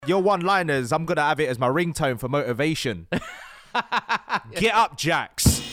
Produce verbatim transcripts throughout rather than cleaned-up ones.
Your one-liners, I'm going to have it as my ringtone for motivation. Get up, Jax.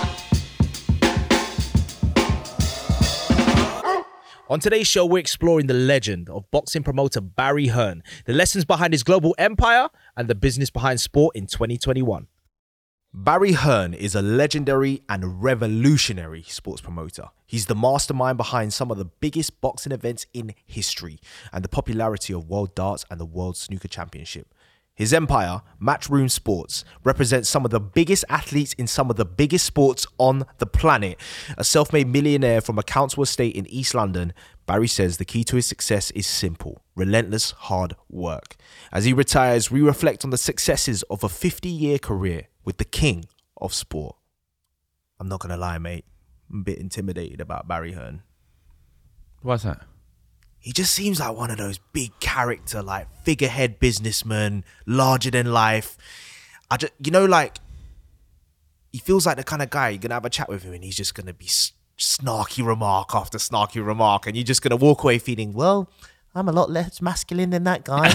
On today's show, we're exploring the legend of boxing promoter Barry Hearn, the lessons behind his global empire, and the business behind sport in twenty twenty-one. Barry Hearn is a legendary and revolutionary sports promoter. He's the mastermind behind some of the biggest boxing events in history and the popularity of World Darts and the World Snooker Championship. His empire, Matchroom Sports, represents some of the biggest athletes in some of the biggest sports on the planet. A self-made millionaire from a council estate in East London, Barry says the key to his success is simple: relentless hard work. As he retires, we reflect on the successes of a fifty-year career with the king of sport. I'm not going to lie, mate. I'm a bit intimidated about Barry Hearn. Why's that? He just seems like one of those big character, like figurehead businessmen, larger than life. I just, you know, like, he feels like the kind of guy you're going to have a chat with him and he's just going to be s- snarky remark after snarky remark. And you're just going to walk away feeling, well, I'm a lot less masculine than that guy.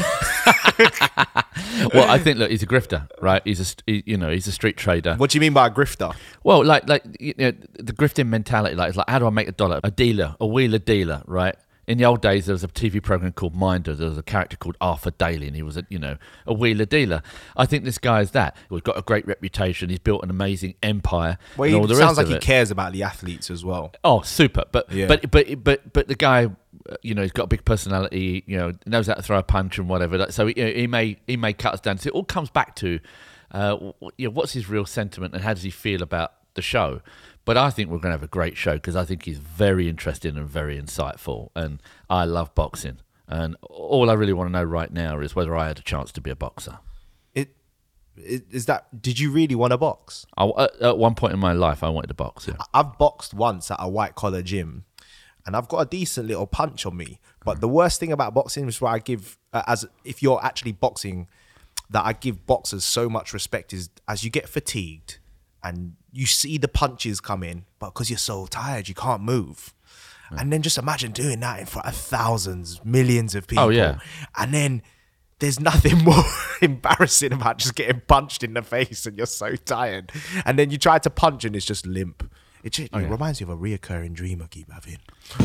Well, I think, look, he's a grifter, right? He's a, he, you know, he's a street trader. What do you mean by a grifter? Well, like, like you know, the grifting mentality, like, it's like, how do I make a dollar? A dealer, a wheeler dealer, right? In the old days, there was a T V program called Minder. There was a character called Arthur Daly, and he was a, you know, a wheeler dealer. I think this guy is that. He's got a great reputation. He's built an amazing empire. Well, and he all the sounds rest like of he it. cares about the athletes as well. Oh, super! But Yeah. but but but but the guy, uh, you know, he's got a big personality. You know, knows how to throw a punch and whatever. Like, so you know, he may he may cut us down. So it all comes back to, uh, w- you know, what's his real sentiment and how does he feel about the show. But I think we're going to have a great show because I think he's very interesting and very insightful. And I love boxing. And all I really want to know right now is whether I had a chance to be a boxer. It, it is that. Did you really want to box? I, at, at one point in my life, I wanted to box. Yeah. I've boxed once at a white collar gym, and I've got a decent little punch on me. But the worst thing about boxing is where I give, uh, as if you're actually boxing, that I give boxers so much respect is as you get fatigued and you see the punches come in, but because you're so tired, you can't move. Yeah. And then just imagine doing that in front of thousands, millions of people. Oh, yeah. And then there's nothing more embarrassing about just getting punched in the face and you're so tired. And then you try to punch and it's just limp. It, just, oh, it yeah. reminds me of a reoccurring dream I keep having.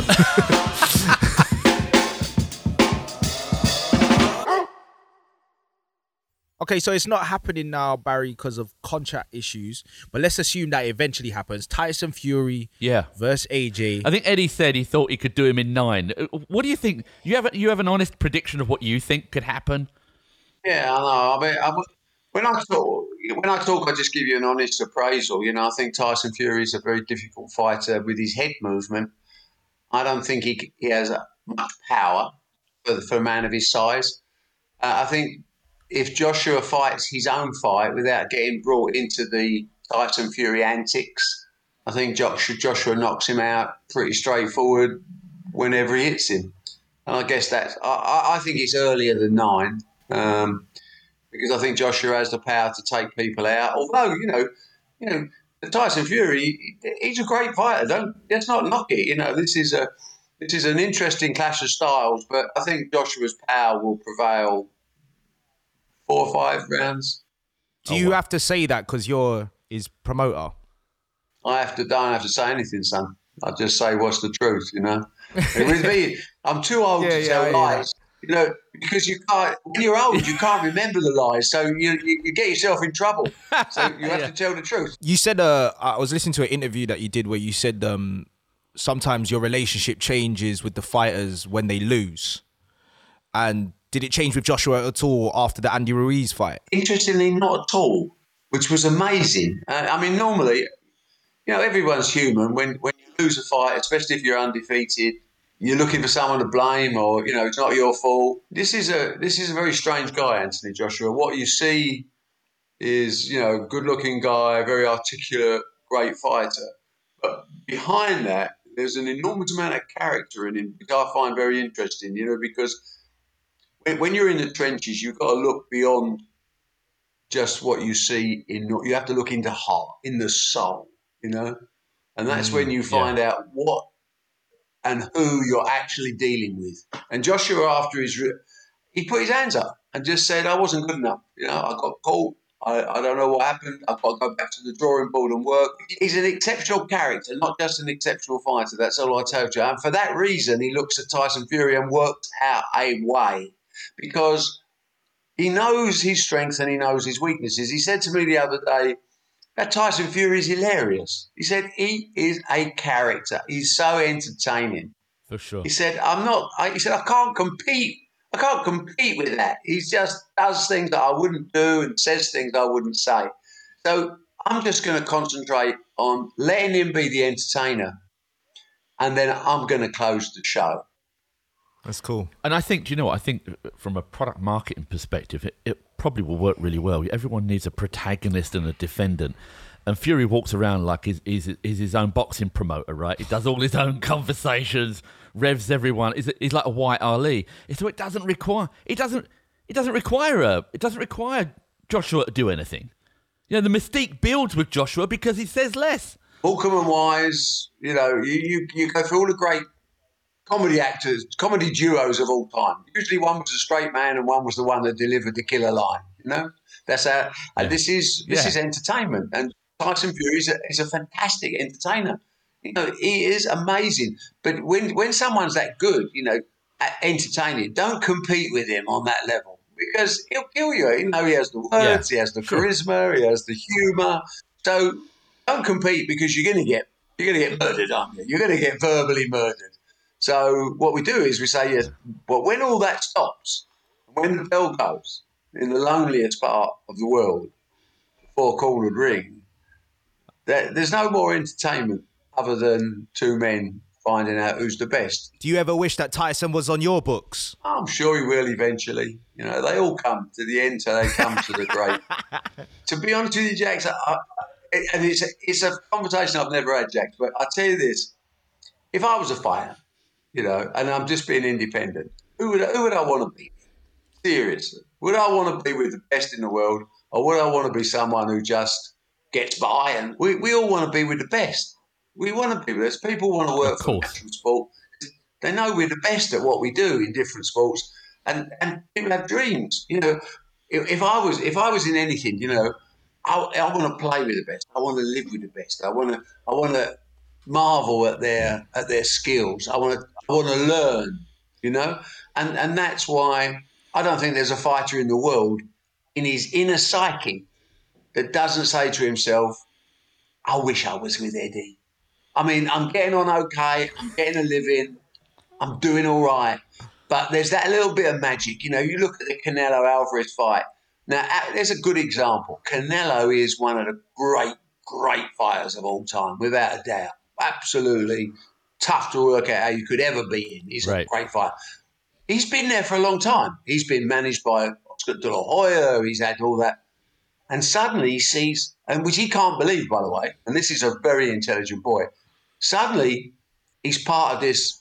Okay, so it's not happening now, Barry, because of contract issues. But let's assume that eventually happens. Tyson Fury Yeah. versus A J. I think Eddie said he thought he could do him in nine. Uh, What do you think? You have a, you have an honest prediction of what you think could happen? Yeah, I know. I mean, I, when I talk, when I talk, I just give you an honest appraisal. You know, I think Tyson Fury is a very difficult fighter with his head movement. I don't think he he has much power for for a man of his size. Uh, I think if Joshua fights his own fight without getting brought into the Tyson Fury antics, I think Joshua, Joshua knocks him out pretty straightforward whenever he hits him. And I guess that's, I, I think it's earlier than nine, um, because I think Joshua has the power to take people out. Although, you know, you know, Tyson Fury, he's a great fighter. Don't let's not knock it. You know, this is a this is an interesting clash of styles, but I think Joshua's power will prevail. Four or five rounds. Do you have to say that because you're his promoter? I have to. Don't have to say anything, son. I just say what's the truth. You know. With me, I'm too old Yeah, to yeah, tell yeah. lies. You know, because you can't. When you're old, you can't remember the lies, so you you, you get yourself in trouble. So you have Yeah. to tell the truth. You said, uh, I was listening to an interview that you did where you said um, sometimes your relationship changes with the fighters when they lose. And did it change with Joshua at all after the Andy Ruiz fight? Interestingly, not at all, which was amazing. Uh, I mean, normally, you know, everyone's human. When when you lose a fight, especially if you're undefeated, you're looking for someone to blame, or you know, it's not your fault. This is a this is a very strange guy, Anthony Joshua. What you see is, you know, good-looking guy, very articulate, great fighter. But behind that, there's an enormous amount of character in him, which I find very interesting. You know, because when you're in the trenches, you've got to look beyond just what you see in. You have to look into heart, in the soul, you know, and that's mm, when you find yeah. out what and who you're actually dealing with. And Joshua, after his, he put his hands up. and just said I wasn't good enough. You know, I got caught. I, I don't know what happened. I've got to go back to the drawing board and work. He's an exceptional character, not just an exceptional fighter. That's all I told you. And for that reason, he looks at Tyson Fury and works out a way, because he knows his strengths and he knows his weaknesses. He said to me the other day that Tyson Fury is hilarious. He said he is a character. He's so entertaining. For sure. He said, I'm not, I, he said, I can't compete. I can't compete with that. He just does things that I wouldn't do and says things I wouldn't say. So I'm just going to concentrate on letting him be the entertainer, and then I'm going to close the show. That's cool. And I think, do you know what? I think from a product marketing perspective, it, it probably will work really well. Everyone needs a protagonist and a defendant. And Fury walks around like he's, he's, he's his own boxing promoter, right? He does all his own conversations, revs everyone. He's, he's like a white Ali. So it doesn't require it doesn't it doesn't require a it doesn't require Joshua to do anything. You know, the mystique builds with Joshua because he says less. Morecambe and Wise, you know, you, you you go through all the great comedy actors, comedy duos of all time. Usually one was a straight man and one was the one that delivered the killer line. You know, that's how. Yeah. And this is this yeah. is entertainment. And Tyson Fury is a, is a fantastic entertainer. You know, he is amazing. But when when someone's that good, you know, entertaining, don't compete with him on that level, because he'll kill you. You know, he has the words, yeah, he has the sure. charisma, he has the humour. So don't compete, because you're going to get you're going to get murdered, aren't you? You're going to get verbally murdered. So what we do is we say, yes, but when all that stops, when the bell goes in the loneliest part of the world, the four-cornered ring, there, there's no more entertainment other than two men finding out who's the best. Do you ever wish that Tyson was on your books? I'm sure he will eventually. You know, they all come to the end, so they come to the great. To be honest with you, Jax, I, I, and it's a, it's a conversation I've never had, Jax, but I'll tell you this. If I was a fighter, you know, and I'm just being independent, who would, who would I want to be? Seriously. Would I want to be with the best in the world, or would I want to be someone who just gets by? And we, we all want to be with the best. We want to be with us. People want to work for natural sport. They know we're the best at what we do in different sports, and, and people have dreams. You know, if, if I was if I was in anything, you know, I, I want to play with the best. I want to live with the best. I want to I want to marvel at their at their skills. I want to I want to learn. You know, and and that's why I don't think there's a fighter in the world in his inner psyche that doesn't say to himself, "I wish I was with Eddie. I mean, I'm getting on okay. I'm getting a living. I'm doing all right." But there's that little bit of magic. You know, you look at the Canelo-Alvarez fight. Now, there's a good example. Canelo is one of the great, great fighters of all time, without a doubt. Absolutely tough to work out how you could ever beat him. He's right. a great fighter. He's been there for a long time. He's been managed by Oscar De La Hoya. He's had all that. And suddenly he sees, and which he can't believe, by the way, and this is a very intelligent boy, suddenly he's part of this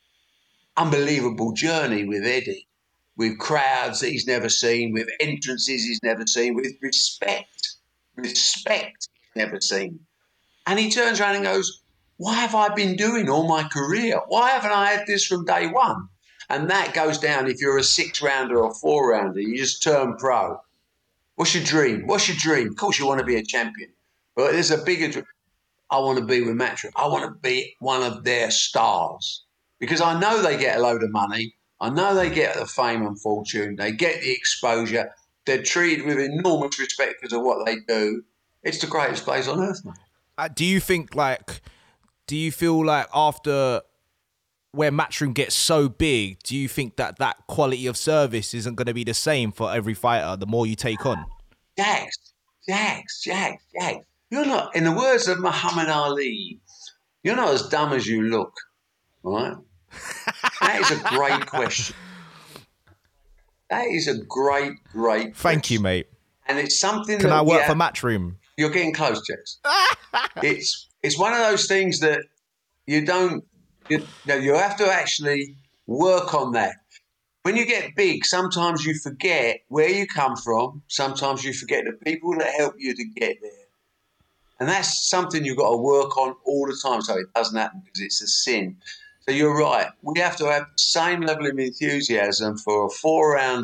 unbelievable journey with Eddie, with crowds that he's never seen, with entrances he's never seen, with respect, respect he's never seen. And he turns around and goes, "Why have I been doing all my career? Why haven't I had this from day one?" And that goes down if you're a six-rounder or four-rounder. You just turn pro. What's your dream? What's your dream? Of course you want to be a champion. But there's a bigger dream. I want to be with Matchroom. I want to be one of their stars, because I know they get a load of money. I know they get the fame and fortune. They get the exposure. They're treated with enormous respect because of what they do. It's the greatest place on earth, mate. Uh, do you think, like, do you feel like after where Matchroom gets so big, do you think that that quality of service isn't going to be the same for every fighter the more you take on? Jax, Jax, Jax, Jax. You're not, in the words of Muhammad Ali, you're not as dumb as you look, right? That is a great question. That is a great, great Thank question. you, mate. And it's something Can that... I work yeah, for Matchroom? You're getting close, Jax. it's it's one of those things that you don't... You, no, you have to actually work on that. When you get big, sometimes you forget where you come from. Sometimes you forget the people that help you to get there. And that's something you've got to work on all the time so it doesn't happen, because it's a sin. So you're right. We have to have the same level of enthusiasm for a four-rounder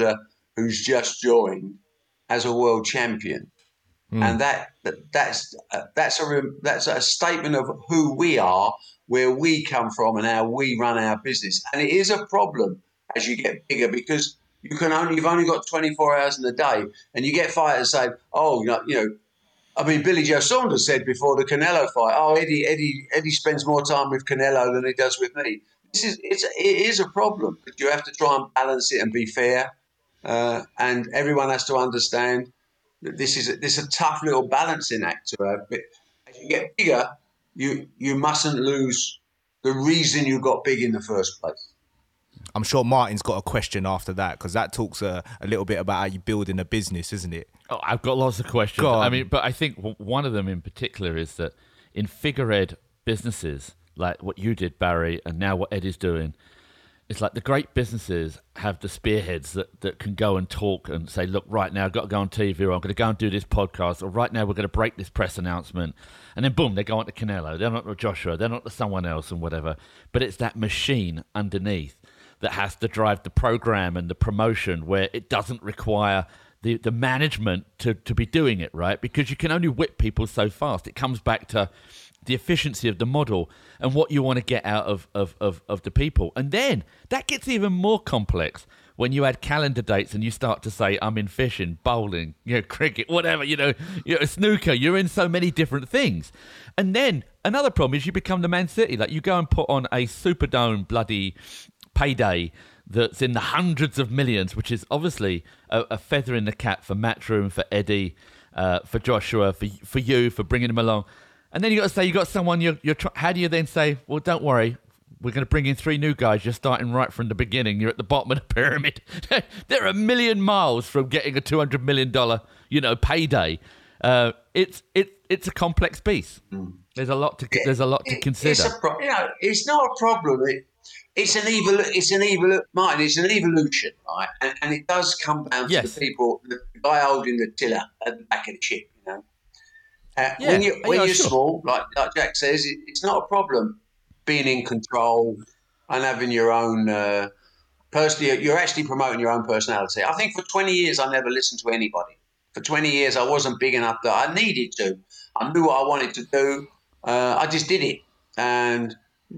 who's just joined as a world champion. Mm. And that, that that's uh, that's a that's a statement of who we are, where we come from, and how we run our business. And it is a problem as you get bigger, because you can only you've only got twenty-four hours in a day, and you get fighters say, "Oh, you know, you know." I mean, Billy Joe Saunders said before the Canelo fight, "Oh, Eddie, Eddie, Eddie spends more time with Canelo than he does with me." This is it's it is a problem, but you have to try and balance it and be fair, uh, and everyone has to understand that this is a, this is a tough little balancing act to have. But as you get bigger, you you mustn't lose the reason you got big in the first place. I'm sure Martin's got a question after that, because that talks a, a little bit about how you build in a business, isn't it? Oh, I've got lots of questions. I mean, but I think one of them in particular is that in figurehead businesses, like what you did, Barry, and now what Eddie's doing, it's like the great businesses have the spearheads that, that can go and talk and say, look, right now I've got to go on T V, or I'm going to go and do this podcast, or right now we're going to break this press announcement. And then boom, they go on to Canelo. They're not to Joshua. They're not to someone else and whatever. But it's that machine underneath that has to drive the program and the promotion, where it doesn't require the, the management to, to be doing it, right? Because you can only whip people so fast. It comes back to the efficiency of the model and what you want to get out of, of, of, of the people. And then that gets even more complex when you add calendar dates and you start to say, I'm in fishing, bowling, you know, cricket, whatever, you know, you know, snooker. You're in so many different things. And then another problem is you become the Man City. Like, you go and put on a Superdome bloody payday that's in the hundreds of millions, which is obviously a, a feather in the cap for Matchroom, for Eddie, uh, for Joshua, for for you, for bringing him along. And then you got to say you got someone you're you're. Try- how do you then say, well, don't worry, we're going to bring in three new guys. You're starting right from the beginning. You're at the bottom of the pyramid. They're a million miles from getting a two hundred million dollar, you know, payday. Uh, it's it it's a complex piece. Mm. There's a lot to there's a lot to consider. It's a pro- you know, it's not a problem. It, It's an evil. It's an evil. Martin. It's an evolution, right? And, and it does come down to yes. the people, the guy holding the tiller at the back of the ship. You know, uh, yeah. when you when yeah, you're sure. small, like like Jack says, it, it's not a problem being in control and having your own. Uh, personally, you're actually promoting your own personality. I think for twenty years, I never listened to anybody. For twenty years, I wasn't big enough that I needed to. I knew what I wanted to do. Uh, I just did it, and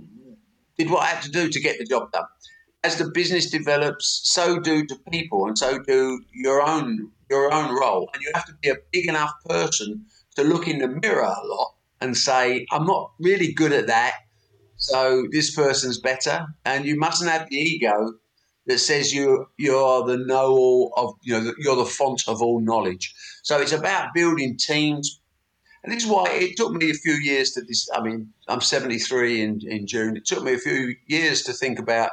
did what I had to do to get the job done. As the business develops, so do the people, and so do your own your own role. And you have to be a big enough person to look in the mirror a lot and say, I'm not really good at that, so this person's better. And you mustn't have the ego that says you you're the know-all of, you know, you're the font of all knowledge. So it's about building teams. And this is why it took me a few years to this. I mean, I'm seventy-three in, in June. It took me a few years to think about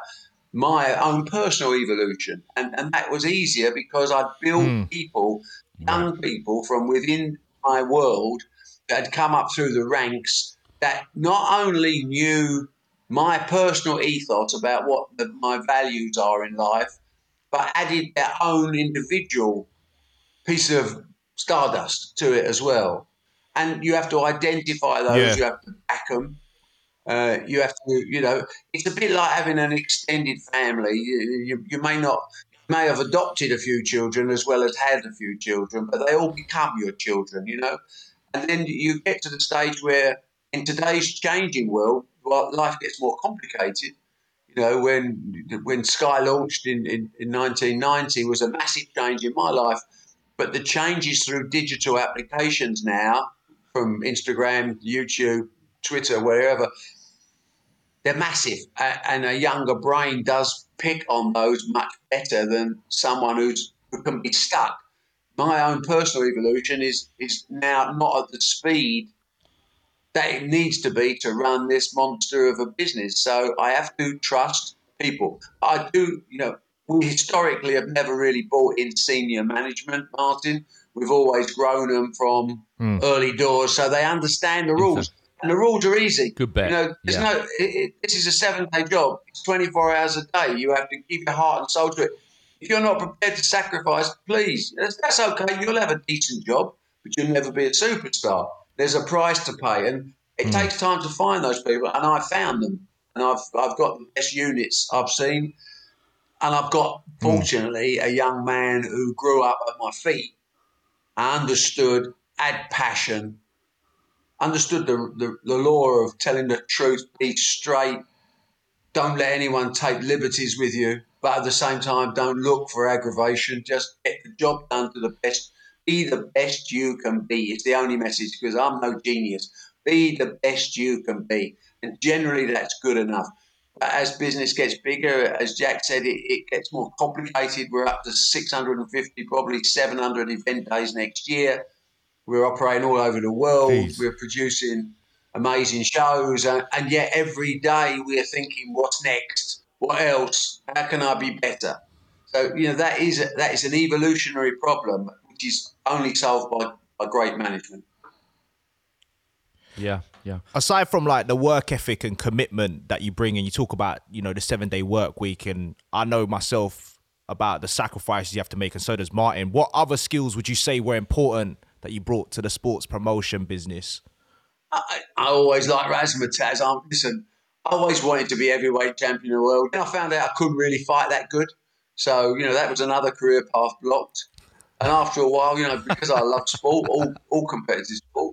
my own personal evolution. And, and that was easier because I built mm. people, young right. people from within my world that had come up through the ranks that not only knew my personal ethos about what the, my values are in life, but added their own individual piece of stardust to it as well. And you have to identify those, yeah. you have to back them. Uh, you have to, you know, it's a bit like having an extended family. You, you, you may not, you may have adopted a few children as well as had a few children, but they all become your children, you know. And then you get to the stage where in today's changing world, well, life gets more complicated. You know, when when Sky launched in, in, in nineteen ninety was a massive change in my life. But the changes through digital applications now, from Instagram, YouTube, Twitter, wherever, they're massive. And a younger brain does pick on those much better than someone who's, who can be stuck. My own personal evolution is is now not at the speed that it needs to be to run this monster of a business. So I have to trust people. I do, you know, we historically have never really brought in senior management, Martin. We've always grown them from mm. early doors, so they understand the rules. Exactly. And the rules are easy. Good bet. You know, there's yeah. no. It, it, this is a seven-day job. It's twenty-four hours a day. You have to give your heart and soul to it. If you're not prepared to sacrifice, please, that's, that's okay. You'll have a decent job, but you'll never be a superstar. There's a price to pay, and it mm. takes time to find those people. And I found them, and I've I've got the best units I've seen. and I've got, fortunately, a young man who grew up at my feet, understood, had passion, understood the, the, the law of telling the truth, be straight, don't let anyone take liberties with you, but at the same time, don't look for aggravation. Just get the job done to the best. Be the best you can be. It's the only message, because I'm no genius. Be the best you can be. And generally, that's good enough. But as business gets bigger, as Jack said, it, it gets more complicated. We're up to six hundred fifty, probably seven hundred event days next year. We're operating all over the world. Jeez. We're producing amazing shows. And, and yet every day we're thinking, what's next? What else? How can I be better? So, you know, that is, a, that is an evolutionary problem, which is only solved by, by great management. Yeah, yeah. Aside from like the work ethic and commitment that you bring, and you talk about, you know, the seven day work week, and I know myself about the sacrifices you have to make, and so does Martin. What other skills would you say were important that you brought to the sports promotion business? I, I always liked razzmatazz. I, listen, I always wanted to be heavyweight champion of the world. And I found out I couldn't really fight that good. So, you know, that was another career path blocked. And after a while, you know, because I loved sport, all, all competitive sport,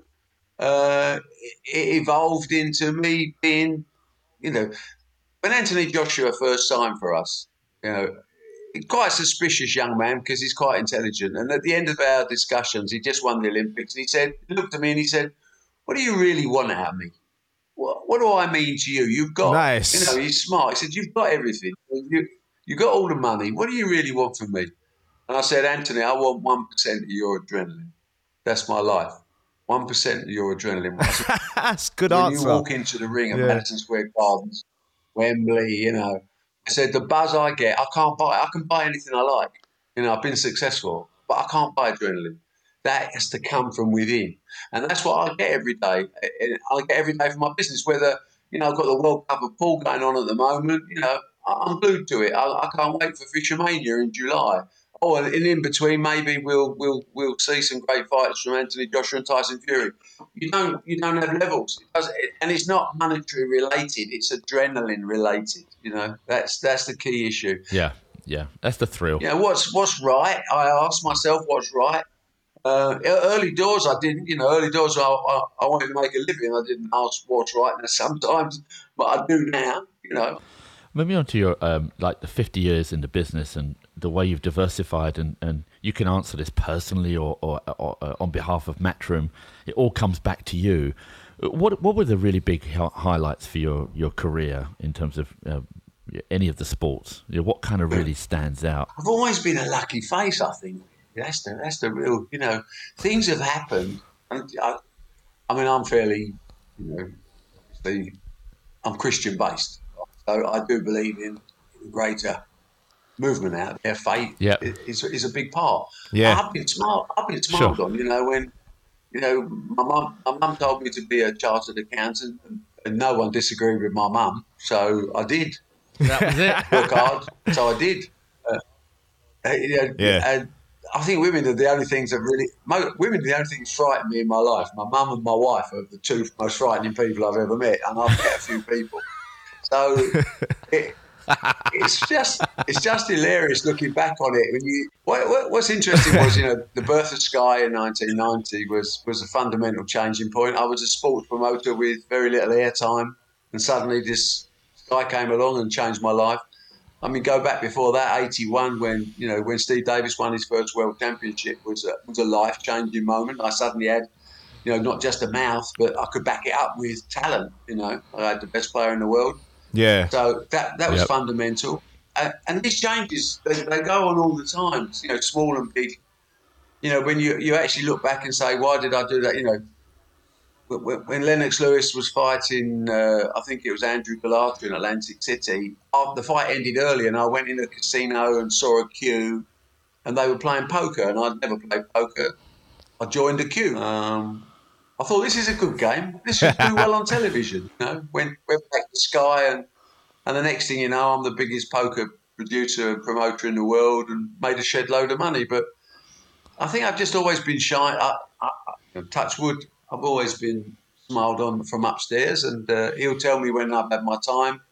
uh, it, it evolved into me being, you know, when Anthony Joshua first signed for us, you know, quite a suspicious young man because he's quite intelligent. And at the end of our discussions, he just won the Olympics. And he said, he looked at me and he said, what do you really want out of me? What, what do I mean to you? You've got, nice. You know, he's smart. He said, you've got everything. You, you got all the money. What do you really want from me? And I said, Anthony, I want one percent of your adrenaline. That's my life. one percent of your adrenaline. Said, that's a good when answer. When you walk into the ring at yeah. Madison Square Gardens, Wembley, you know, I said, the buzz I get, I can't buy, I can buy anything I like. You know, I've been successful, but I can't buy adrenaline. That has to come from within. And that's what I get every day. I get every day from my business, whether, you know, I've got the World Cup of Pool going on at the moment, you know, I'm glued to it. I, I can't wait for Fishermania in July. Oh, and in between, maybe we'll we'll we'll see some great fights from Anthony Joshua and Tyson Fury. You don't you don't have levels, it does, and it's not monetary related. It's adrenaline related. You know, that's that's the key issue. Yeah, yeah, that's the thrill. You know, what's what's right? I ask myself, what's right? Uh, early doors, I didn't. You know, early doors, I, I I wanted to make a living. I didn't ask what's right now sometimes, but I do now. You know. Moving on to your um, like the fifty years in the business and the way you've diversified, and, and you can answer this personally or, or, or uh, on behalf of Matchroom. It all comes back to you. What what were the really big highlights for your, your career in terms of uh, any of the sports? You know, what kind of really stands out? I've always been a lucky face, I think. That's the that's the real, you know, things have happened. And I, I mean, I'm fairly, you know, the, I'm Christian based. So I do believe in, in greater movement out there. Faith yep. is, is a big part. Yeah, I've been smart. I've been smiled sure. on. You know, when you know my mum, my mum told me to be a chartered accountant, and, and no one disagreed with my mum, so I did. That was it. Work hard, so I did. Uh, you know, yeah. And I think women are the only things that really. Women are the only things that frighten me in my life. My mum and my wife are the two most frightening people I've ever met, and I've met a few people. So it, it's just it's just hilarious looking back on it. When you what, what, what's interesting was, you know, the birth of Sky in nineteen ninety was was a fundamental changing point. I was a sports promoter with very little airtime, and suddenly this Sky came along and changed my life. I mean, go back before that, eighty-one, when you know when Steve Davis won his first world championship, was a, was a life changing moment. I suddenly had, you know, not just a mouth, but I could back it up with talent. You know, I had the best player in the world. Yeah. So that that was yep. fundamental. Uh, and these changes, they, they go on all the time, you know, small and big. You know, when you, you actually look back and say, why did I do that? You know, when, when Lennox Lewis was fighting, uh, I think it was Andrew Galata in Atlantic City, the fight ended early and I went in a casino and saw a queue and they were playing poker and I'd never played poker. I joined the queue. Um, I thought, this is a good game. This should do well on television. You know, went went back to Sky, and and the next thing you know, I'm the biggest poker producer and promoter in the world, and made a shed load of money. But I think I've just always been shy. I, I, I, touch wood, I've always been smiled on from upstairs, and uh, he'll tell me when I've had my time.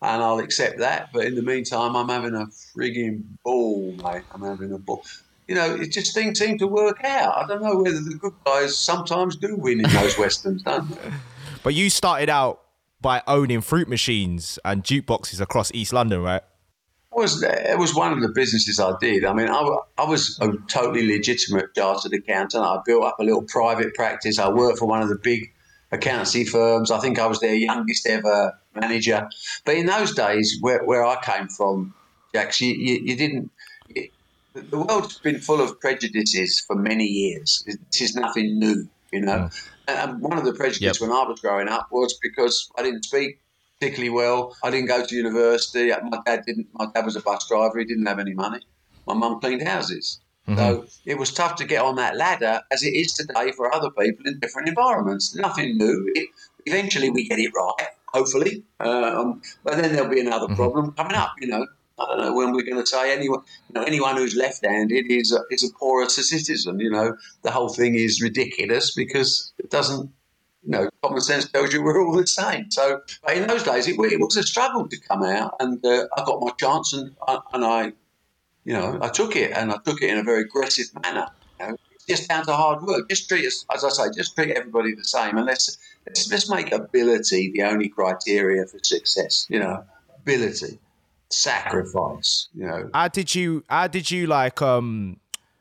and I'll accept that. But in the meantime, I'm having a frigging ball, mate. I'm having a ball. You know, it just things seem to work out. I don't know whether the good guys sometimes do win in those westerns, don't they? But you started out by owning fruit machines and jukeboxes across East London, right? It was, it was one of the businesses I did. I mean, I, I was a totally legitimate chartered accountant. I built up a little private practice. I worked for one of the big accountancy firms. I think I was their youngest ever manager. But in those days, where, where I came from, Jax, you, you, you didn't... It, the world's been full of prejudices for many years. This is nothing new, you know. Mm. And one of the prejudices yep. when I was growing up was because I didn't speak particularly well. I didn't go to university. My dad didn't. My dad was a bus driver. He didn't have any money. My mum cleaned houses. Mm-hmm. So it was tough to get on that ladder, as it is today for other people in different environments. Nothing new. It, eventually we get it right, hopefully. Um, but then there'll be another mm-hmm. problem coming up, you know. I don't know when we're going to say anyone, you know, anyone who's left-handed is a, is a poorer citizen. You know, the whole thing is ridiculous because it doesn't, you know, common sense tells you we're all the same. So, but in those days, it, it was a struggle to come out, and uh, I got my chance, and and I, you know, I took it, and I took it in a very aggressive manner. You know, it's just down to hard work. Just treat us, as I say, just treat everybody the same, and let's let's, let's make ability the only criteria for success. You know, ability. Sacrifice, you know. How did you, how did you like, um,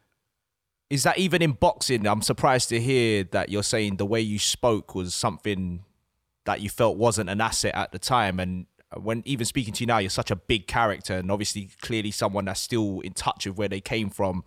is that even in boxing? I'm surprised to hear that you're saying the way you spoke was something that you felt wasn't an asset at the time. And when even speaking to you now, you're such a big character and obviously clearly someone that's still in touch with where they came from.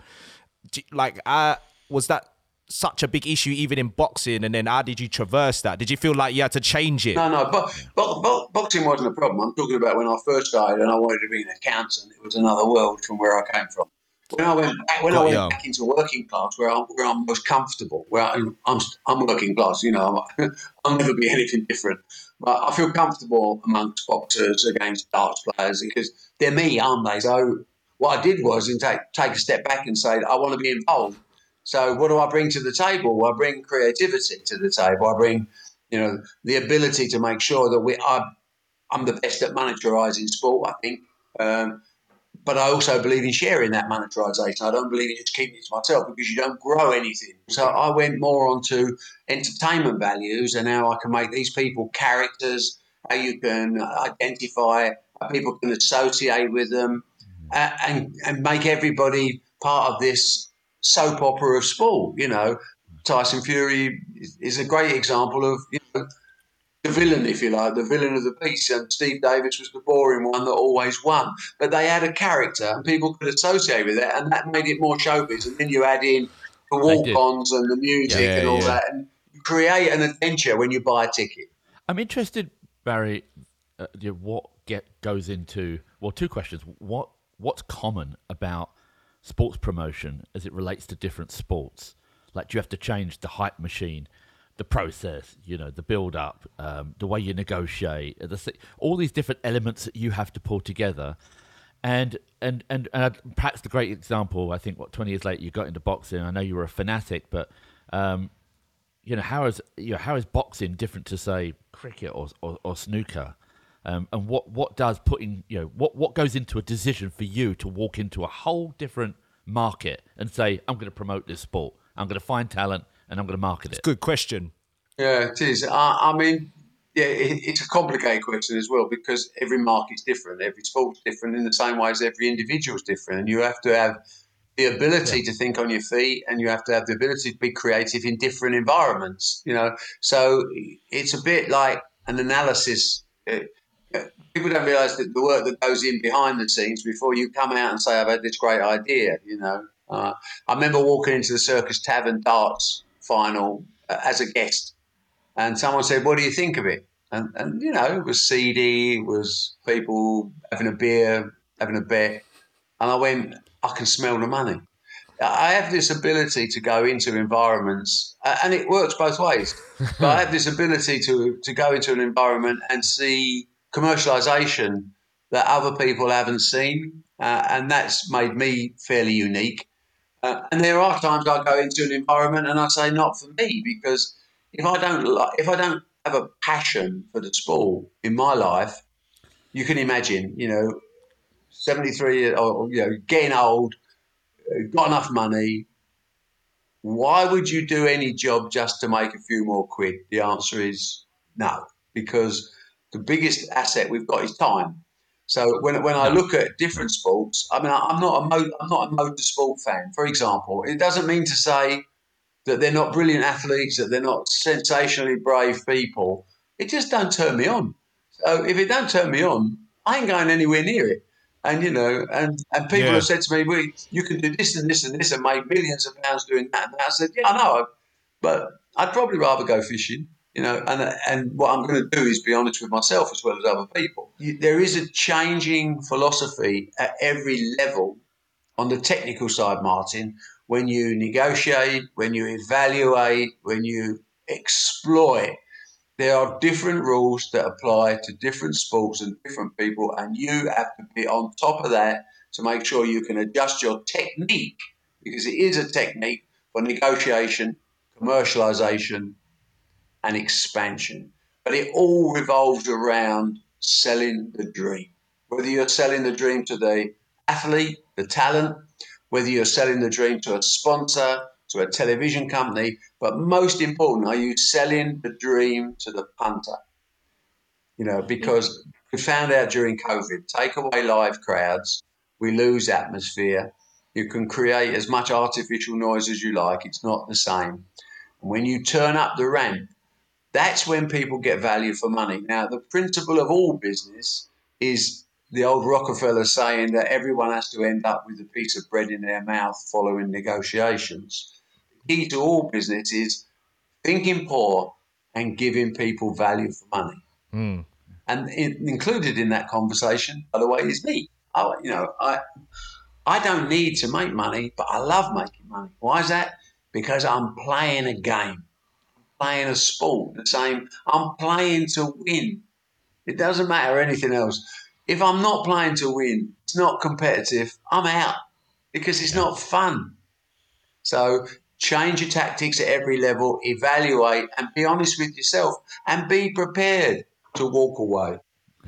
Like, uh, was that such a big issue even in boxing, and then how did you traverse that? Did you feel like you had to change it? No, no, but, but, but boxing wasn't a problem. I'm talking about when I first started and I wanted to be an accountant. It was another world from where I came from. When I went back, when I went young. back into working class, where I'm, where I'm most comfortable, where I'm, I'm, I'm working class, you know, I'm, I'll never be anything different. But I feel comfortable amongst boxers against darts players because they're me, aren't they? So what I did was in take take a step back and say, I want to be involved. So what do I bring to the table? Well, I bring creativity to the table. I bring, you know, the ability to make sure that we are. I'm the best at monetarising sport, I think. Um, but I also believe in sharing that monetarisation. I don't believe in just keeping it to myself because you don't grow anything. So I went more onto entertainment values and how I can make these people characters, how you can identify, how people can associate with them, uh, and, and make everybody part of this soap opera of sport. You know, Tyson Fury is a great example of, you know, the villain, if you like, the villain of the piece, and Steve Davis was the boring one that always won. But they had a character and people could associate with it, and that made it more showbiz. And then you add in the walk-ons and the music yeah, and all yeah. that, and you create an adventure when you buy a ticket. I'm interested, Barry, uh, you know, what get goes into, well, two questions. What What's common about sports promotion as it relates to different sports? Like, do you have to change the hype machine, the process, you know, the build up, um, the way you negotiate, the, all these different elements that you have to pull together? And, and, and, and perhaps the great example, I think, what, twenty years later you got into boxing. I know you were a fanatic, but, um, you know, how is, you know, how is boxing different to, say, cricket or, or, or snooker? Um, and what, what does putting, you know, what, what goes into a decision for you to walk into a whole different market and say, I'm going to promote this sport, I'm going to find talent, and I'm going to market it? It's a good question. Yeah, it is. I, I mean, yeah, it, it's a complicated question as well because every market's different, every sport's different in the same way as every individual's different, and you have to have the ability yeah. to think on your feet, and you have to have the ability to be creative in different environments. You know, so it's a bit like an analysis. People don't realise that the work that goes in behind the scenes before you come out and say, I've had this great idea, you know. Uh, I remember walking into the Circus Tavern darts final uh, as a guest, and someone said, what do you think of it? And, and, you know, it was seedy, it was people having a beer, having a bet. And I went, I can smell the money. I have this ability to go into environments, uh, and it works both ways, but I have this ability to, to go into an environment and see commercialisation that other people haven't seen, uh, and that's made me fairly unique. Uh, and there are times I go into an environment and I say, not for me, because if I don't if I don't have a passion for the sport in my life, you can imagine, you know, seventy-three or, you know, getting old, got enough money. Why would you do any job just to make a few more quid? The answer is no, because the biggest asset we've got is time. So when when I No. look at different sports, I mean, I'm not a mo- I'm not a motorsport fan, for example. It doesn't mean to say that they're not brilliant athletes, that they're not sensationally brave people. It just don't turn me on. So if it don't turn me on, I ain't going anywhere near it. And you know, and, and people Yeah. have said to me, well, you can do this and this and this and make millions of pounds doing that and that. I said, yeah, I know, but I'd probably rather go fishing. You know, and and what I'm going to do is be honest with myself as well as other people. You, there is a changing philosophy at every level on the technical side, Martin, when you negotiate, when you evaluate, when you exploit. There are different rules that apply to different sports and different people, and you have to be on top of that to make sure you can adjust your technique, because it is a technique for negotiation, commercialization, and expansion. But it all revolves around selling the dream. Whether you're selling the dream to the athlete, the talent, whether you're selling the dream to a sponsor, to a television company, but most important, are you selling the dream to the punter? You know, because we found out during COVID, take away live crowds, we lose atmosphere. You can create as much artificial noise as you like. It's not the same. And when you turn up the ramp, that's when people get value for money. Now, the principle of all business is the old Rockefeller saying that everyone has to end up with a piece of bread in their mouth following negotiations. The key to all business is thinking poor and giving people value for money. Mm. And in, included in that conversation, by the way, is me. I, you know, I, I don't need to make money, but I love making money. Why is that? Because I'm playing a game. Playing a sport, the same. I'm playing to win. It doesn't matter anything else. If I'm not playing to win, it's not competitive, I'm out because it's not fun. So change your tactics at every level, evaluate and be honest with yourself and be prepared to walk away.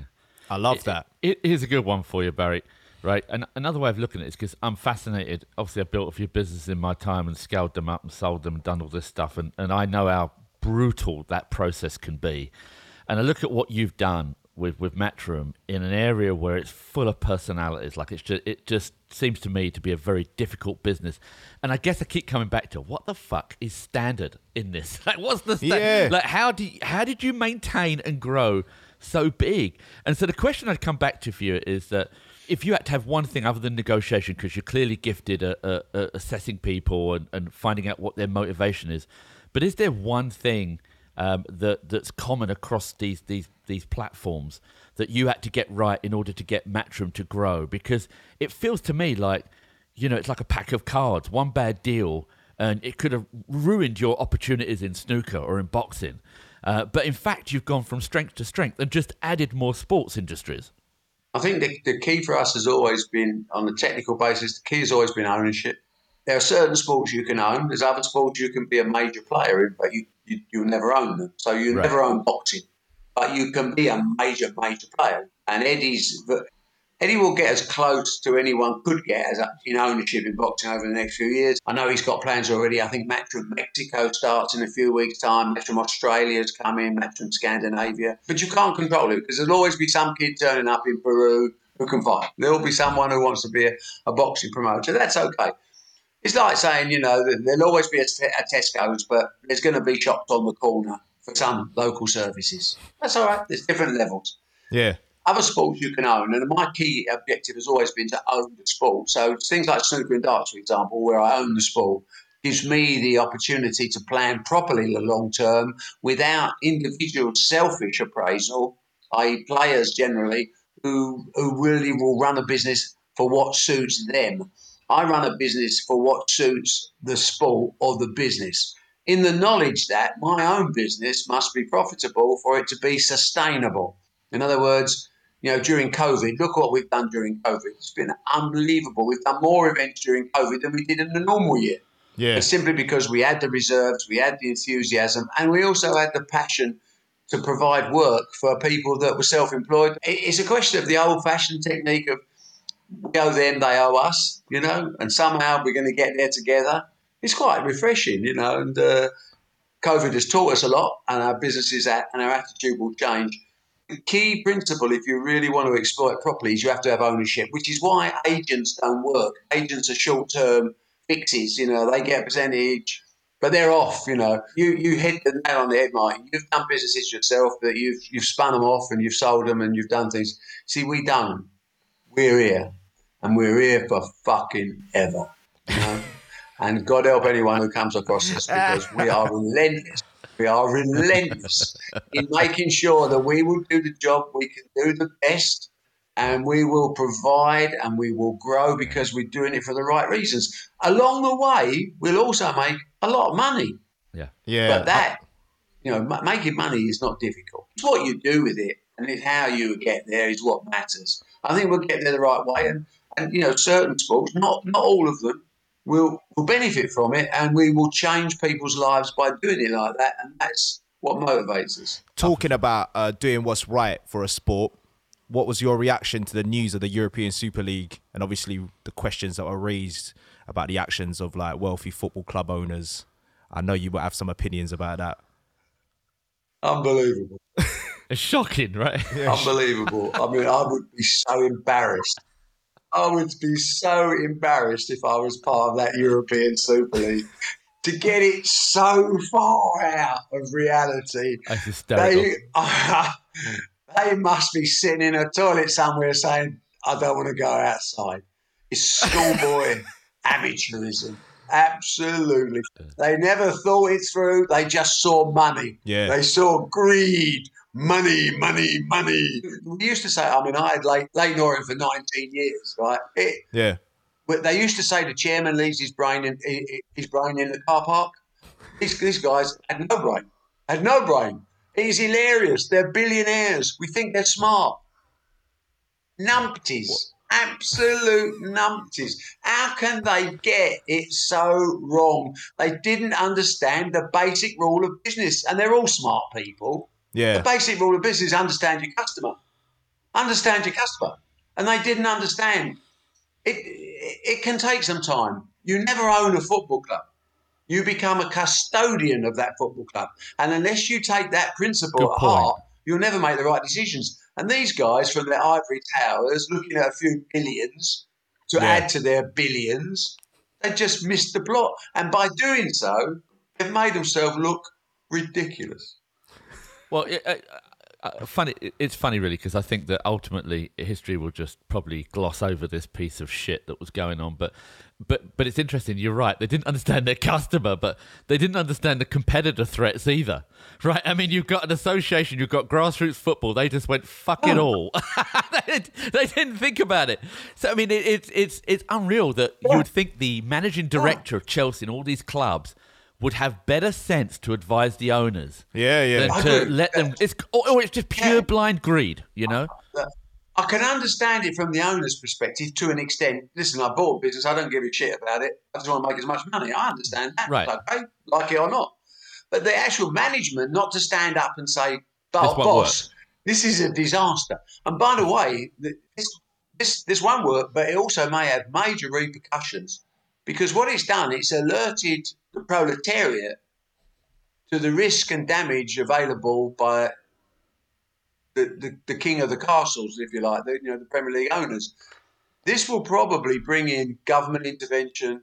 I love that. It, here's a good one for you, Barry. Right, and another way of looking at it is because I'm fascinated. Obviously, I've built a few businesses in my time and scaled them up and sold them and done all this stuff, and, and I know how brutal that process can be. And I look at what you've done with, with Matchroom in an area where it's full of personalities. Like it's just, it just seems to me to be a very difficult business. And I guess I keep coming back to what the fuck is standard in this? Like, what's the standard? Yeah. Like, how do you, how did you maintain and grow so big? And so the question I'd come back to for you is that if you had to have one thing other than negotiation, because you're clearly gifted at, at, at assessing people and, and finding out what their motivation is, but is there one thing um, that that's common across these these these platforms that you had to get right in order to get Matchroom to grow? Because it feels to me like, you know, it's like a pack of cards. One bad deal, and it could have ruined your opportunities in snooker or in boxing. Uh, but in fact, you've gone from strength to strength and just added more sports industries. I think the, the key for us has always been, on the technical basis, the key has always been ownership. There are certain sports you can own. There's other sports you can be a major player in, but you, you, you'll never own them. So you Right. never own boxing, but you can be a major, major player. And Eddie's Eddie will get as close to anyone could get as in ownership in boxing over the next few years. I know he's got plans already. I think Matchroom Mexico starts in a few weeks' time. Matchroom Australia's coming, Matchroom Scandinavia. But you can't control it because there'll always be some kid turning up in Peru who can fight. There'll be someone who wants to be a, a boxing promoter. That's okay. It's like saying, you know, there'll always be a, a Tesco's, but there's going to be shops on the corner for some local services. That's all right. There's different levels. Yeah. Other sports you can own, and my key objective has always been to own the sport. So things like snooker and darts, for example, where I own the sport, gives me the opportunity to plan properly the long term without individual selfish appraisal, that is players generally, who, who really will run a business for what suits them. I run a business for what suits the sport or the business, in the knowledge that my own business must be profitable for it to be sustainable. In other words, you know, during COVID, look what we've done during COVID. It's been unbelievable. We've done more events during COVID than we did in the normal year. Yeah. But simply because we had the reserves, we had the enthusiasm, and we also had the passion to provide work for people that were self-employed. It's a question of the old-fashioned technique of we owe them, they owe us, you know, and somehow we're going to get there together. It's quite refreshing, you know, and uh, COVID has taught us a lot, and our businesses and our attitude will change. The key principle, if you really want to exploit properly, is you have to have ownership, which is why agents don't work. Agents are short-term fixes, you know, they get a percentage, but they're off, you know. You you hit the nail on the head, Mike. You've done businesses yourself that you've you've spun them off and you've sold them and you've done things. See, we don't. We're here, and we're here for fucking ever, you know. And God help anyone who comes across us, because we are relentless. We are relentless in making sure that we will do the job we can do the best, and we will provide and we will grow because we're doing it for the right reasons. Along the way, we'll also make a lot of money. Yeah. Yeah. But that, you know, m- making money is not difficult. It's what you do with it, and it's how you get there is what matters. I think we'll get there the right way. And, and you know, certain sports, not not all of them, will will benefit from it, and we will change people's lives by doing it like that. And that's what motivates us. Talking about uh, doing what's right for a sport, what was your reaction to the news of the European Super League, and obviously the questions that were raised about the actions of like wealthy football club owners? I know you will have some opinions about that. Unbelievable. It's shocking, right? Unbelievable. I mean, I would be so embarrassed. I would be so embarrassed if I was part of that European Super League. To get it so far out of reality. That's hysterical. They, uh, they must be sitting in a toilet somewhere saying, I don't want to go outside. It's schoolboy amateurism. Absolutely. They never thought it through. They just saw money. Yeah. They saw greed. Money, money, money. We used to say, I mean, I had Lake, Lake Norton for nineteen years, right? It, Yeah. But they used to say the chairman leaves his brain in his brain in the car park. These, these guys had no brain. Had no brain. It's hilarious. They're billionaires. We think they're smart. Numpties. Absolute numpties. How can they get it so wrong? They didn't understand the basic rule of business, and they're all smart people. Yeah. The basic rule of business is understand your customer. Understand your customer. And they didn't understand. It, it, it can take some time. You never own a football club. You become a custodian of that football club. And unless you take that principle Good at point. heart, you'll never make the right decisions. And these guys from their ivory towers looking at a few billions to Yeah. add to their billions, they just missed the plot. And by doing so, they've made themselves look ridiculous. Well, it, uh, uh, funny. It's funny, really, because I think that ultimately history will just probably gloss over this piece of shit that was going on. But, but, but it's interesting. You're right. They didn't understand their customer, but they didn't understand the competitor threats either. Right? I mean, you've got an association. You've got grassroots football. They just went fuck it all. they, didn't, they didn't think about it. So I mean, it, it's it's it's unreal that you would think the managing director of Chelsea and all these clubs would have better sense to advise the owners Yeah, yeah. than I to do. let them. It's or, or it's just pure Yeah. blind greed, you know. I can understand it from the owner's perspective to an extent. Listen, I bought a business. I don't give a shit about it. I just want to make as much money. I understand that. Right. Okay, like it or not. But the actual management, not to stand up and say, This "Boss, won't boss, this is a disaster." And by the way, th- this this this won't work, but it also may have major repercussions, because what it's done, it's alerted the proletariat to the risk and damage available by the, the, the king of the castles, if you like, the, you know, the Premier League owners. This will probably bring in government intervention,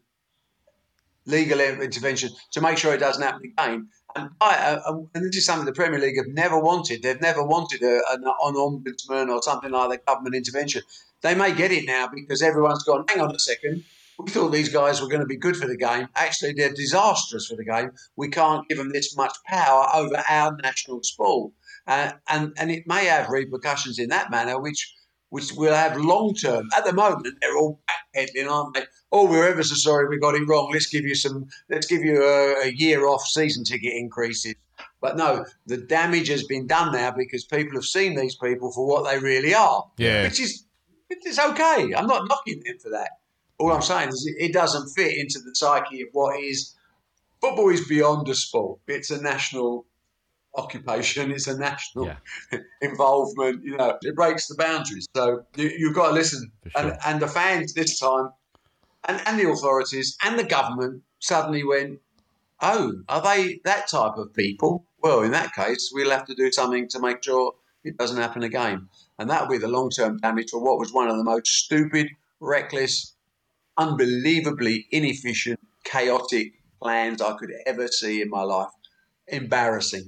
legal intervention to make sure it doesn't happen again. And, I, uh, and this is something the Premier League have never wanted. They've never wanted a, an, an ombudsman or something like that, government intervention. They may get it now because everyone's gone, hang on a second, we thought these guys were going to be good for the game. Actually, they're disastrous for the game. We can't give them this much power over our national sport. Uh, and, and it may have repercussions in that manner, which which will have long-term. At the moment, they're all backpedaling, aren't they? Oh, we're ever so sorry we got it wrong. Let's give you some. Let's give you a, a year off season ticket increases. But no, the damage has been done now because people have seen these people for what they really are. Yeah. Which is, which is okay. I'm not knocking them for that. All I'm saying is it, it doesn't fit into the psyche of what is football. Is beyond a sport. It's a national occupation. It's a national Yeah. involvement. You know, it breaks the boundaries. So you, you've got to listen. For sure. And, and the fans this time, and, and the authorities and the government suddenly went, oh, are they that type of people? Well, in that case, we'll have to do something to make sure it doesn't happen again. And that will be the long-term damage for what was one of the most stupid, reckless, unbelievably inefficient, chaotic plans I could ever see in my life. Embarrassing.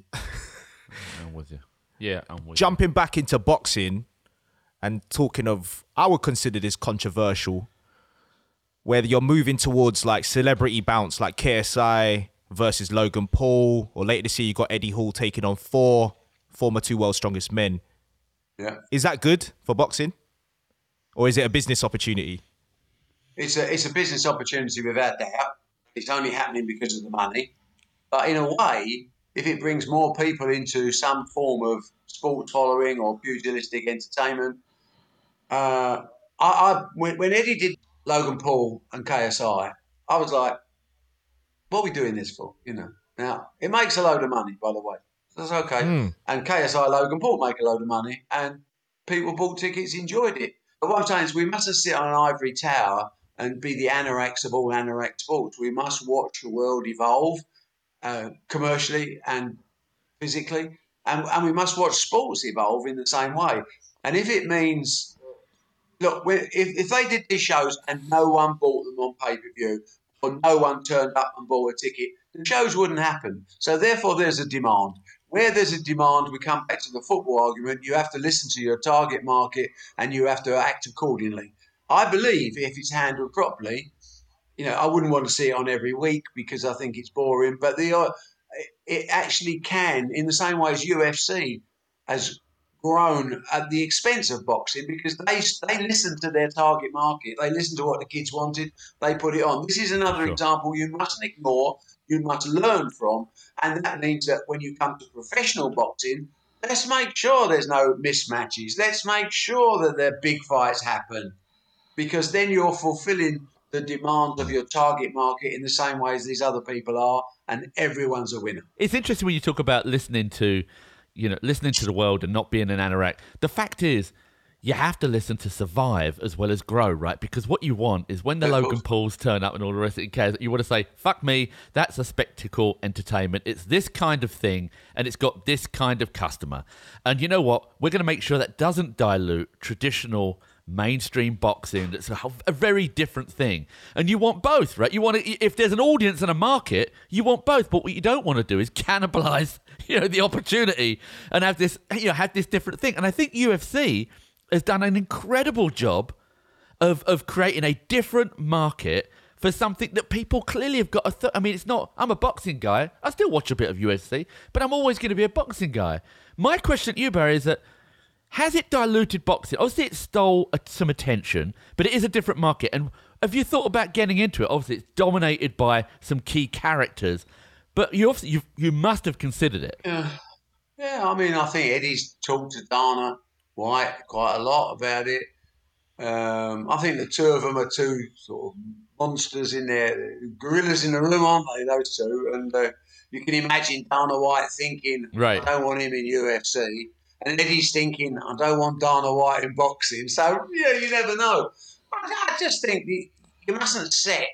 I'm with you. Yeah, I'm with Jumping back into boxing and talking of, I would consider this controversial, where you're moving towards like celebrity bounce, like K S I versus Logan Paul, or later this year you got Eddie Hall taking on four former two world's strongest men. Yeah. Is that good for boxing? Or is it a business opportunity? It's a it's a business opportunity without doubt. It's only happening because of the money. But in a way, if it brings more people into some form of sport following or pugilistic entertainment, uh, I, I when, when Eddie did Logan Paul and K S I, I was like, what are we doing this for? You know. Now, it makes a load of money, by the way. That's okay. Mm. And K S I, Logan Paul make a load of money, and people bought tickets, enjoyed it. But what I'm saying is we mustn't sit on an ivory tower and be the anoraks of all anorak sports. We must watch the world evolve uh, commercially and physically, and, and we must watch sports evolve in the same way. And if it means, look, if, if they did these shows and no one bought them on pay-per-view, or no one turned up and bought a ticket, the shows wouldn't happen. So therefore there's a demand. Where there's a demand, we come back to the football argument, you have to listen to your target market and you have to act accordingly. I believe if it's handled properly, you know, I wouldn't want to see it on every week because I think it's boring, but the uh, it actually can, in the same way as U F C has grown at the expense of boxing, because they they listen to their target market, they listen to what the kids wanted, they put it on. This is another Sure. example you mustn't ignore, you must learn from, and that means that when you come to professional boxing, let's make sure there's no mismatches. Let's make sure that their big fights happen, because then you're fulfilling the demand of your target market in the same way as these other people are, and everyone's a winner. It's interesting when you talk about listening to, you know, listening to the world and not being an anorak. The fact is, you have to listen to survive as well as grow, right? Because what you want is when the Of Logan course. Pauls turn up and all the rest of it cares, you want to say, fuck me, that's a spectacle entertainment. It's this kind of thing, and it's got this kind of customer. And you know what? We're going to make sure that doesn't dilute traditional mainstream boxing. That's a, a very different thing. And you want both, right? You want to, if there's an audience and a market, you want both. But what you don't want to do is cannibalize, you know, the opportunity and have this, you know, have this different thing. And I think U F C has done an incredible job of of creating a different market for something that people clearly have got a th- I mean, it's not, I'm a boxing guy. I still watch a bit of U F C, but I'm always going to be a boxing guy. My question to you, Barry, is that has it diluted boxing? Obviously, it stole uh, some attention, but it is a different market. And have you thought about getting into it? Obviously, it's dominated by some key characters, but you obviously, you you must have considered it. Yeah, yeah. I mean, I think Eddie's talked to Dana White quite a lot about it. Um, I think the two of them are two sort of monsters in there, gorillas in the room, aren't they? Those two, and uh, you can imagine Dana White thinking, Right. "I don't want him in U F C." And Eddie's thinking, I don't want Dana White in boxing. So, yeah, you never know. I just think the, you mustn't set.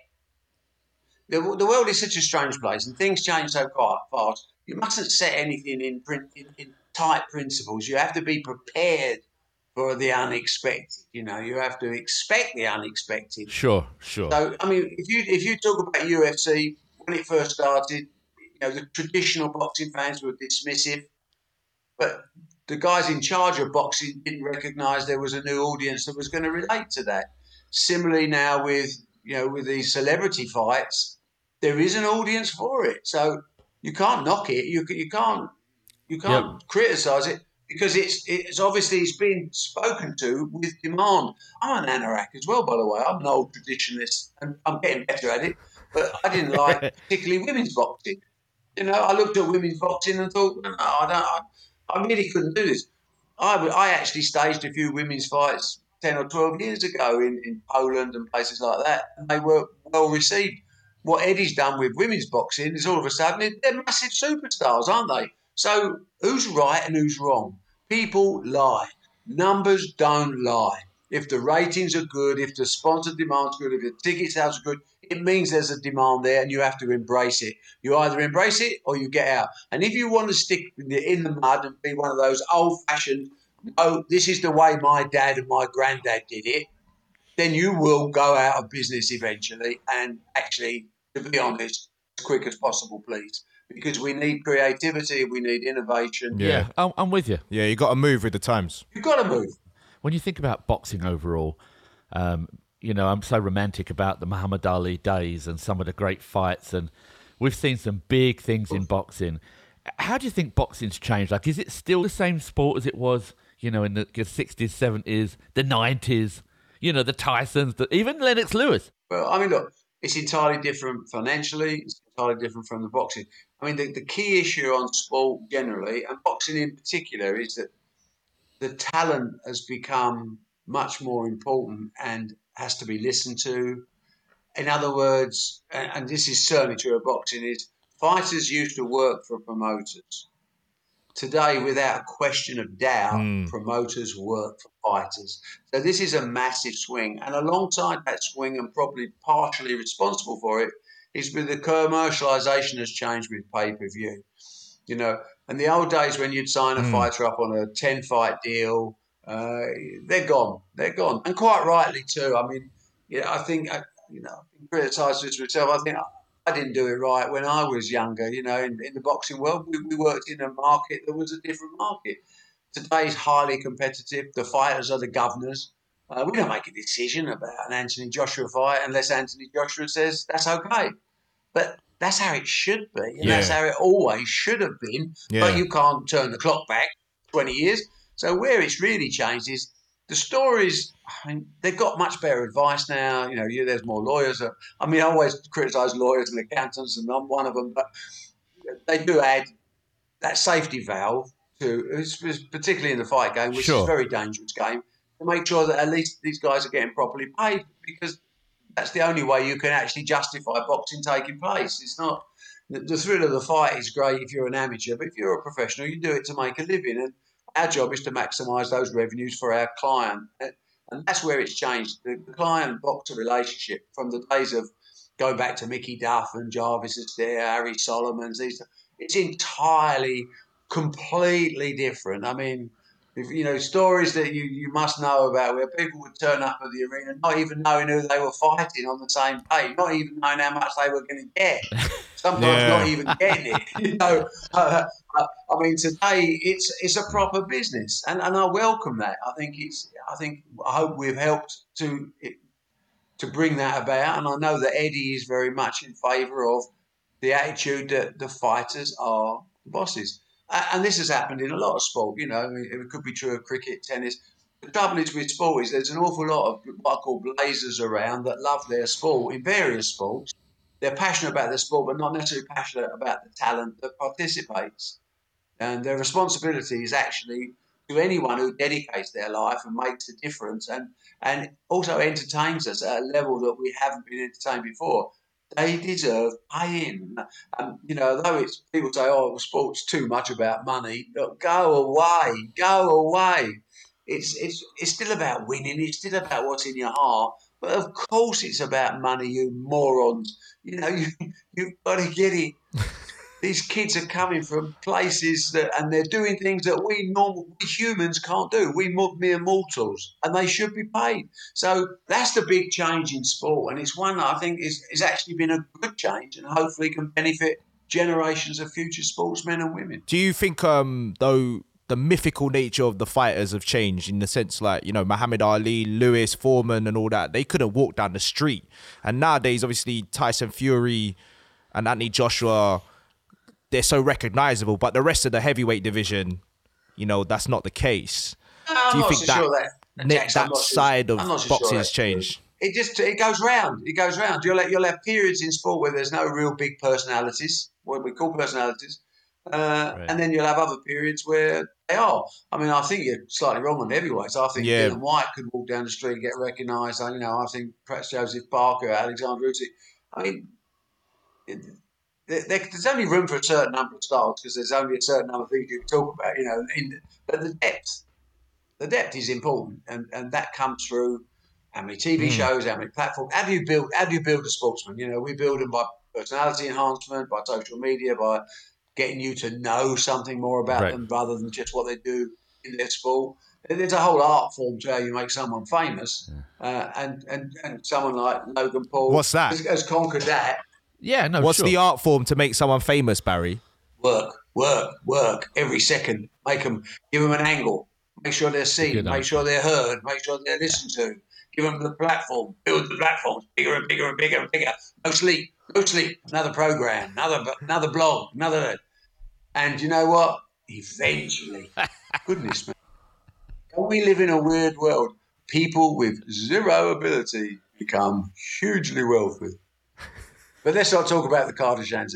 The, the world is such a strange place and things change so quite fast. You mustn't set anything in, print, in, in tight principles. You have to be prepared for the unexpected. You know, you have to expect the unexpected. Sure, sure. So, I mean, if you if you talk about U F C, when it first started, you know, the traditional boxing fans were dismissive. But the guys in charge of boxing didn't recognise there was a new audience that was going to relate to that. Similarly, now with you know with these celebrity fights, there is an audience for it. So you can't knock it. You you can't you can't Yep. criticise it because it's it's obviously it's been spoken to with demand. I'm an anorak as well, by the way. I'm an old traditionalist, and I'm getting better at it. But I didn't like particularly women's boxing. You know, I looked at women's boxing and thought, no, I don't. I, I really couldn't do this. I, would- I actually staged a few women's fights ten or twelve years ago in, in Poland and places like that, and they were well received. What Eddie's done with women's boxing is all of a sudden they're massive superstars, aren't they? So who's right and who's wrong? People lie. Numbers don't lie. If the ratings are good, if the sponsor demand's good, if the ticket sales are good, it means there's a demand there and you have to embrace it. You either embrace it or you get out. And if you want to stick in the mud and be one of those old-fashioned, oh, this is the way my dad and my granddad did it, then you will go out of business eventually. And actually, to be honest, as quick as possible, please. Because we need creativity, we need innovation. Yeah, yeah I'm, I'm with you. Yeah, you got to move with the times. You've got to move. When you think about boxing overall, um, you know, I'm so romantic about the Muhammad Ali days and some of the great fights, and we've seen some big things in boxing. How do you think boxing's changed? Like, is it still the same sport as it was, you know, in the sixties, seventies, the nineties, you know, the Tysons, the, even Lennox Lewis? Well, I mean, look, it's entirely different financially. It's entirely different from the boxing. I mean, the, the key issue on sport generally, and boxing in particular, is that the talent has become much more important and has to be listened to. In other words, and, and this is certainly true of boxing, is fighters used to work for promoters. Today, without a question of doubt, mm. promoters work for fighters. So this is a massive swing. And alongside that swing, and probably partially responsible for it, is with the commercialisation has changed with pay-per-view. You know, in the old days when you'd sign a mm. fighter up on a ten-fight deal, uh, they're gone. They're gone. And quite rightly too. I mean, yeah, I think, you know, criticised this myself. I think I didn't do it right when I was younger. You know, in, in the boxing world, we, we worked in a market that was a different market. Today's highly competitive. The fighters are the governors. Uh, we don't make a decision about an Anthony Joshua fight unless Anthony Joshua says that's okay. But that's how it should be, and yeah. that's how it always should have been. Yeah. But you can't turn the clock back twenty years. So where it's really changed is the stories. I mean, they've got much better advice now. You know, you, there's more lawyers. I mean, I always criticise lawyers and accountants, and I'm one of them. But they do add that safety valve to, particularly in the fight game, which sure. is a very dangerous game, to make sure that at least these guys are getting properly paid, because that's the only way you can actually justify boxing taking place. It's not the, the thrill of the fight is great if you're an amateur, but if you're a professional, you do it to make a living. And our job is to maximise those revenues for our client. And that's where it's changed. The, the client-boxer relationship from the days of going back to Mickey Duff and Jarvis Astaire, Harry Solomons, these, it's entirely, completely different. I mean, if, you know, stories that you, you must know about where people would turn up at the arena not even knowing who they were fighting on the same day, not even knowing how much they were going to get. Sometimes yeah. not even getting it. You know, uh, uh, I mean, today it's it's a proper business, and, and I welcome that. I think it's. I think I hope we've helped to it, to bring that about, and I know that Eddie is very much in favour of the attitude that the fighters are bosses. And this has happened in a lot of sport, you know. I mean, it could be true of cricket, tennis. The trouble is with sport is there's an awful lot of what I call blazers around that love their sport in various sports. They're passionate about their sport, but not necessarily passionate about the talent that participates. And their responsibility is actually to anyone who dedicates their life and makes a difference, and, and also entertains us at a level that we haven't been entertained before. They deserve paying. Um, you know, though it's people say, "Oh, well, sport's too much about money." Look, go away, go away. It's it's it's still about winning. It's still about what's in your heart. But of course, it's about money, you morons. You know, you you've got to get it. These kids are coming from places that, and they're doing things that we normal we humans can't do. We mere mortals, and they should be paid. So that's the big change in sport, and it's one that I think is is actually been a good change, and hopefully can benefit generations of future sportsmen and women. Do you think, um, though, the mythical nature of the fighters have changed in the sense, like, you know, Muhammad Ali, Lewis, Foreman, and all that? They couldn't walk down the street, and nowadays, obviously, Tyson Fury and Anthony Joshua, they're so recognizable, but the rest of the heavyweight division, you know, that's not the case. No, Do you I'm think not so that sure that, that, that side so, of so boxing sure has changed? It just it goes round. It goes round. You'll have, you'll have periods in sport where there's no real big personalities, what we call personalities, uh, right. and then you'll have other periods where they are. I mean, I think you're slightly wrong on heavyweights. I think yeah. Dylan White could walk down the street and get recognised. You know, I think perhaps Joseph Parker, Alexander Usyk. I mean. It, there, there's only room for a certain number of styles because there's only a certain number of things you can talk about, you know. In, but the depth, the depth is important, and, and that comes through how many T V mm. shows, how many platforms. Have you built? Have you built a sportsman? You know, we build them by personality enhancement, by social media, by getting you to know something more about right. them rather than just what they do in their sport. There's a whole art form to how you make someone famous, yeah. uh, and, and and someone like Logan Paul. What's that? Has, has conquered that. Yeah, no. What's sure. the art form to make someone famous, Barry? Work, work, work every second. Make them, give them an angle. Make sure they're seen. Good make answer. Sure they're heard. Make sure they're listened to. Give them the platform. Build the platforms bigger and bigger and bigger and bigger. No sleep. No sleep. Another program. Another another blog. Another. And you know what? Eventually, goodness me, can we live in a weird world? People with zero ability become hugely wealthy. But let's not talk about the Kardashians.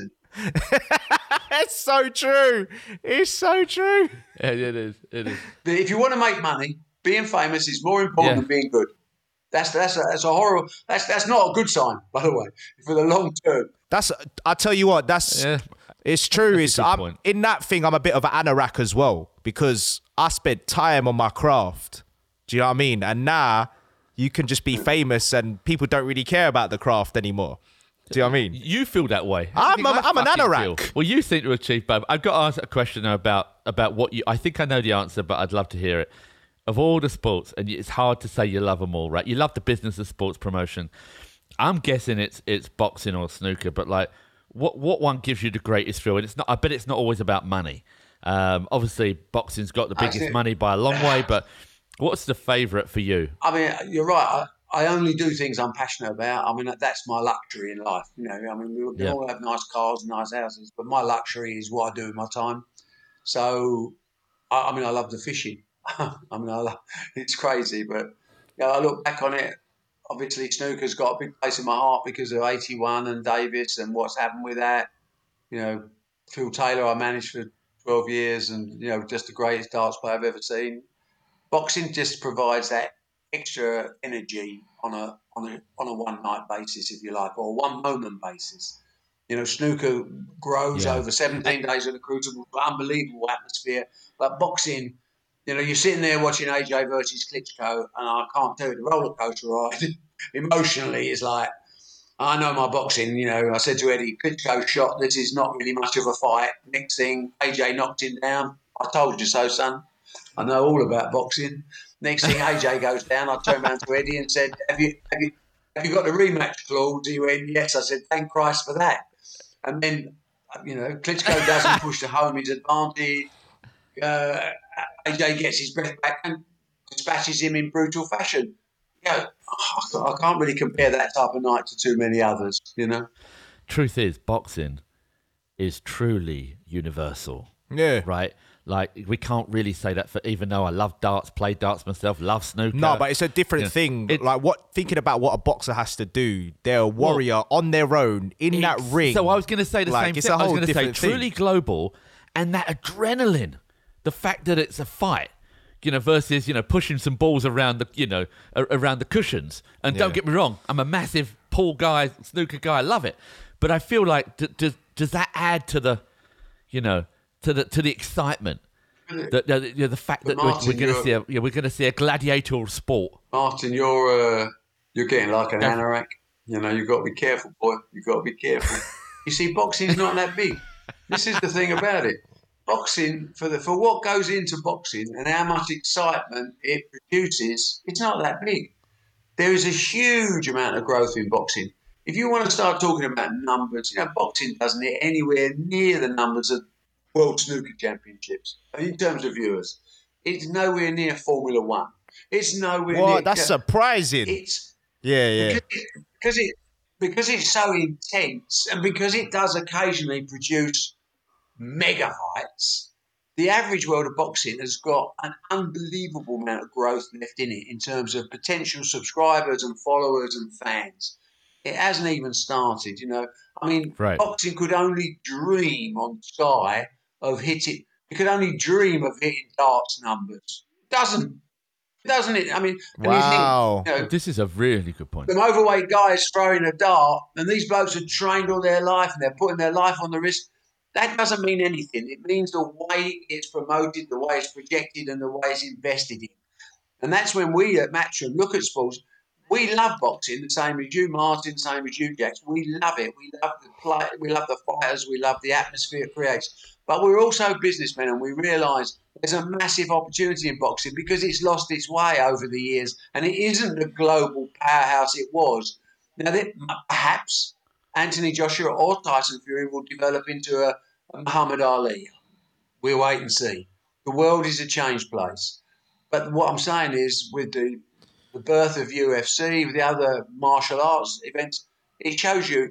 It's so true. It's so true. Yeah, it is. It is. But if you want to make money, being famous is more important yeah. than being good. That's that's a, that's a horrible. That's that's not a good sign, by the way, for the long term. That's. I tell you what. That's. Yeah. It's true. It's I'm, in that thing. I'm a bit of an anorak as well because I spent time on my craft. Do you know what I mean? And now you can just be famous and people don't really care about the craft anymore. Do you know what I mean? You feel that way. I'm, a, I'm an anorak. Feel? Well, you seem to achieve both. I've got to ask a question about about what you. I think I know the answer, but I'd love to hear it. Of all the sports, and it's hard to say you love them all, right? You love the business of sports promotion. I'm guessing it's it's boxing or snooker, but like, what what one gives you the greatest thrill? And it's not. I bet it's not always about money. Um, obviously, boxing's got the biggest Actually, money by a long way, but what's the favourite for you? I mean, you're right. I, I only do things I'm passionate about. I mean, that's my luxury in life. You know, I mean, we, we yeah. all have nice cars and nice houses, but my luxury is what I do with my time. So, I, I mean, I love the fishing. I mean, I love, it's crazy, but you know, I look back on it. Obviously, snooker's got a big place in my heart because of eighty-one and Davis and what's happened with that. You know, Phil Taylor, I managed for twelve years, and you know, just the greatest darts player I've ever seen. Boxing just provides that extra energy on a on a on a one night basis, if you like, or a one moment basis. You know, snooker grows yeah. over seventeen days at the Crucible, unbelievable atmosphere. But boxing, you know, you're sitting there watching A J versus Klitschko, and I can't tell you, the roller coaster ride emotionally is like, I know my boxing, you know, I said to Eddie, Klitschko shot, this is not really much of a fight. Next thing, A J knocked him down. I told you so, son. I know all about boxing. Next thing, A J goes down. I turned around to Eddie and said, have you have you, have you got the rematch clause? He went, yes. I said, thank Christ for that. And then, you know, Klitschko doesn't push the home his advantage. Uh, A J gets his breath back and dispatches him in brutal fashion. You know, I can't really compare that type of night to too many others, you know. Truth is, boxing is truly universal. Yeah. Right? Like, we can't really say that for, even though I love darts, play darts myself, love snooker. No, but it's a different you know, thing. It, like, what thinking about what a boxer has to do. They're a warrior well, on their own in that ring. So I was going to say the like, same it's thing. A whole I was going to say thing. truly global, and that adrenaline, the fact that it's a fight, you know, versus, you know, pushing some balls around the, you know, around the cushions. And yeah. don't get me wrong, I'm a massive pool guy, snooker guy. I love it. But I feel like, d- does does that add to the, you know, to the to the excitement? The, the, the, the fact but that Martin, we're, we're going to see a yeah, we're going to see a gladiatorial sport. Martin, you're uh, you're getting like an anorak. You know, you've got to be careful, boy. You've got to be careful. You see, boxing's not that big. This is the thing about it. Boxing, for the for what goes into boxing and how much excitement it produces, it's not that big. There is a huge amount of growth in boxing. If you want to start talking about numbers, you know, boxing doesn't hit anywhere near the numbers of World Snooker Championships in terms of viewers. It's nowhere near Formula One. It's nowhere what? near. That's uh, surprising. It's yeah, yeah. Because it, because it because it's so intense, and because it does occasionally produce mega fights. The average world of boxing has got an unbelievable amount of growth left in it in terms of potential subscribers and followers and fans. It hasn't even started, you know. I mean, right. boxing could only dream on Sky of hitting. You could only dream of hitting darts numbers. It doesn't. doesn't it? I mean, and Wow. you think, you know, This is a really good point. them overweight guys throwing a dart, and these blokes are trained all their life, and they're putting their life on the risk. That doesn't mean anything. It means the way it's promoted, the way it's projected, and the way it's invested in. And that's when we at Matchroom look at sports. We love boxing, the same as you, Martin, the same as you, Jax. We love it. We love the play. We love the fighters. We love the atmosphere it creates. But we're also businessmen, and we realise there's a massive opportunity in boxing because it's lost its way over the years, and it isn't the global powerhouse it was. Now, that perhaps Anthony Joshua or Tyson Fury will develop into a, a Muhammad Ali. We'll wait and see. The world is a changed place. But what I'm saying is, with the the birth of U F C, with the other martial arts events, it shows you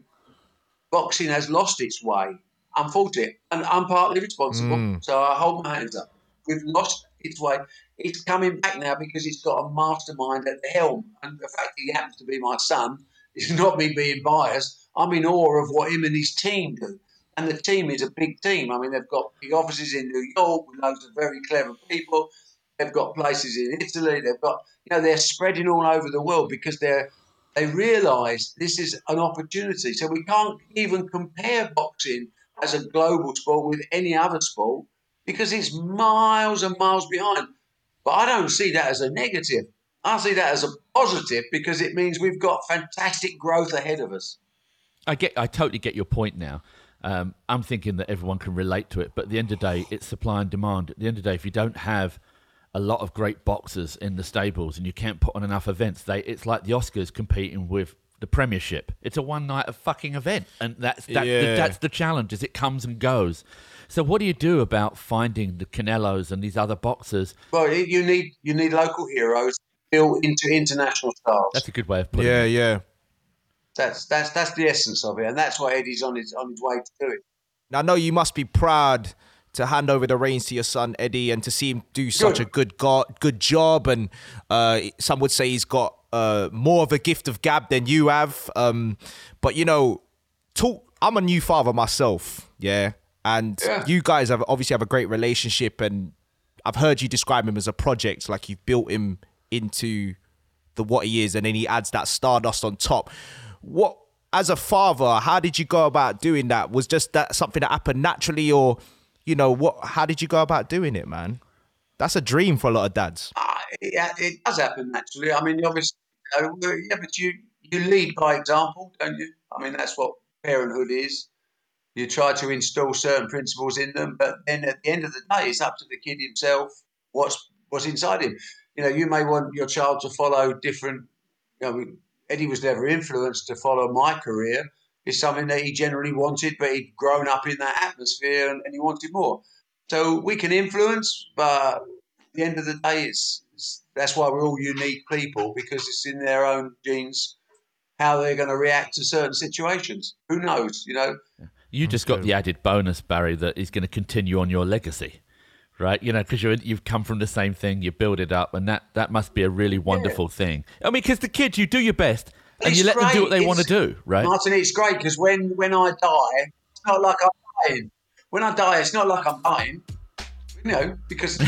boxing has lost its way. Unfortunately, and I'm partly responsible, Mm. so I hold my hands up. We've lost its way. It's coming back now because it's got a mastermind at the helm. And the fact that he happens to be my son is not me being biased. I'm in awe of what him and his team do. And the team is a big team. I mean, they've got big offices in New York with loads of very clever people. They've got places in Italy. They've got, you know, they're spreading all over the world because they're they realise this is an opportunity. So we can't even compare boxing as a global sport with any other sport because it's miles and miles behind. But I don't see that as a negative. I see that as a positive because it means we've got fantastic growth ahead of us. I get, I totally get your point now. Um, I'm thinking that everyone can relate to it, but at the end of the day, it's supply and demand. At the end of the day, if you don't have a lot of great boxers in the stables and you can't put on enough events, they it's like the Oscars competing with the Premiership. It's a one night of fucking event, and that's that, Yeah. the, that's the challenge. Is it comes and goes. So what do you do about finding the Canelos and these other boxers? Well, you need you need local heroes built into international stars. That's a good way of putting Yeah, it. yeah. That's that's that's the essence of it, and that's why Eddie's on his on his way to do it. I know you must be proud to hand over the reins to your son Eddie and to see him do such Good. a good go- good job. And uh, some would say he's got uh, more of a gift of gab than you have. Um, but you know, talk. I'm a new father myself, yeah, and Yeah. you guys have obviously have a great relationship. And I've heard you describe him as a project, like you've built him into the what he is, and then he adds that stardust on top. What, as a father, how did you go about doing that? Was just that something that happened naturally, or, you know, what? How did you go about doing it, man? That's a dream for a lot of dads. Uh, it, it does happen naturally. I mean, obviously, you know, we're- yeah, but you you lead by example, don't you? I mean, that's what parenthood is. You try to install certain principles in them, but then at the end of the day, it's up to the kid himself what's what's inside him. You know, you may want your child to follow different. You know, Eddie was never influenced to follow my career. It's something that he generally wanted, but he'd grown up in that atmosphere and, and he wanted more. So we can influence, but at the end of the day, it's, it's that's why we're all unique people, because it's in their own genes how they're going to react to certain situations. Who knows, you know? You just got the added bonus, Barry, that is going to continue on your legacy, right? You know, because you've come from the same thing, you build it up, and that, that must be a really wonderful thing. I mean, because the kids, you do your best, and It's you let them do what great. they want to It's- do, right? Martin, it's great because when, when I die, it's not like I'm dying. When I die, it's not like I'm dying, you know, because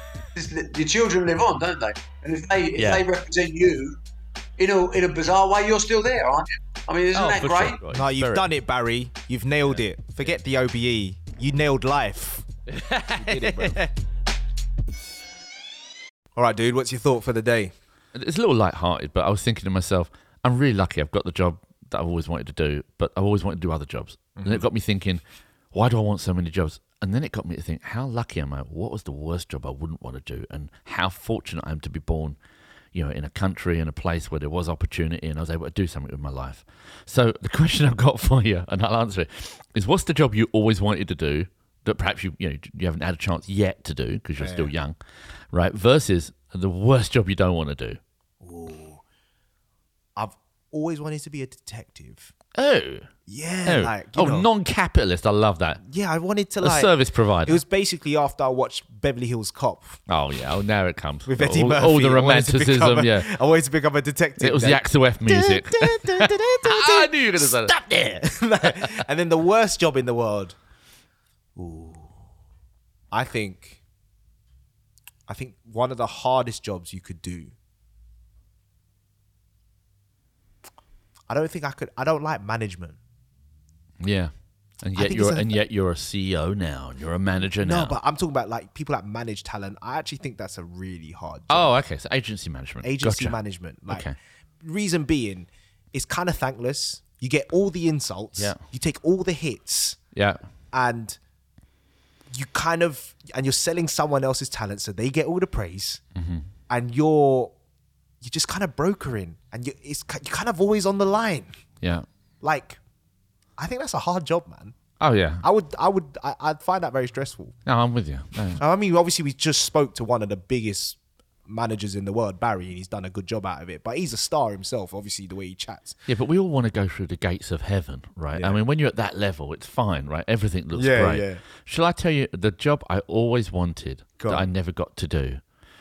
the children live on, don't they? And if they if Yeah. they represent you in a in a bizarre way, you're still there, aren't you? I mean, isn't Oh, that for great? sure, right. No, you've Very- done it, Barry. You've nailed it. Forget the O B E. You nailed life. You did it, bro. All right, dude. What's your thought for the day? It's a little light-hearted, but I was thinking to myself, I'm really lucky I've got the job that I've always wanted to do, but I've always wanted to do other jobs. Mm-hmm. And it got me thinking, why do I want so many jobs? And then it got me to think, how lucky am I? What was the worst job I wouldn't want to do? And how fortunate I am to be born, you know, in a country, in a place where there was opportunity and I was able to do something with my life. So the question I've got for you, and I'll answer it, is what's the job you always wanted to do that perhaps you you know you haven't had a chance yet to do because you're still young, right? Versus the worst job you don't want to do. I've always wanted to be a detective. Oh, Yeah, oh, like you oh know, non-capitalist. I love that. yeah. I wanted to A like service provider. It was basically after I watched Beverly Hills Cop Oh yeah, oh now it comes. with Eddie all, Murphy. all the I wanted to become romanticism, a- yeah. I wanted to become a detective. It was the then. Axel F music. I knew you were going to say that. Stop there. And then the worst job in the world. Ooh. I think I think one of the hardest jobs you could do. I don't think I could. I don't like management. Yeah. And I yet think you're it's a- and yet you're a C E O now, and you're a manager now. No, but I'm talking about like people that manage talent. I actually think that's a really hard job. oh, okay. So agency management. Agency Gotcha. management. Like, Okay. reason being, it's kind of thankless. You get all the insults. Yeah. You take all the hits, Yeah. and you kind of and you're selling someone else's talent, so they get all the praise, Mm-hmm. and you're you're just kind of brokering, and you it's you're kind of always on the line. Yeah. Like, I think that's a hard job, man. Oh yeah. I would, I would, I, I'd find that very stressful. No, I'm with you. No. I mean, obviously, we just spoke to one of the biggest managers in the world, Barry, and he's done a good job out of it. But he's a star himself, obviously, the way he chats. Yeah, but we all want to go through the gates of heaven, right? Yeah. I mean, when you're at that level, it's fine, right? Everything looks Yeah, great. yeah. Shall I tell you the job I always wanted Go that on. I never got to do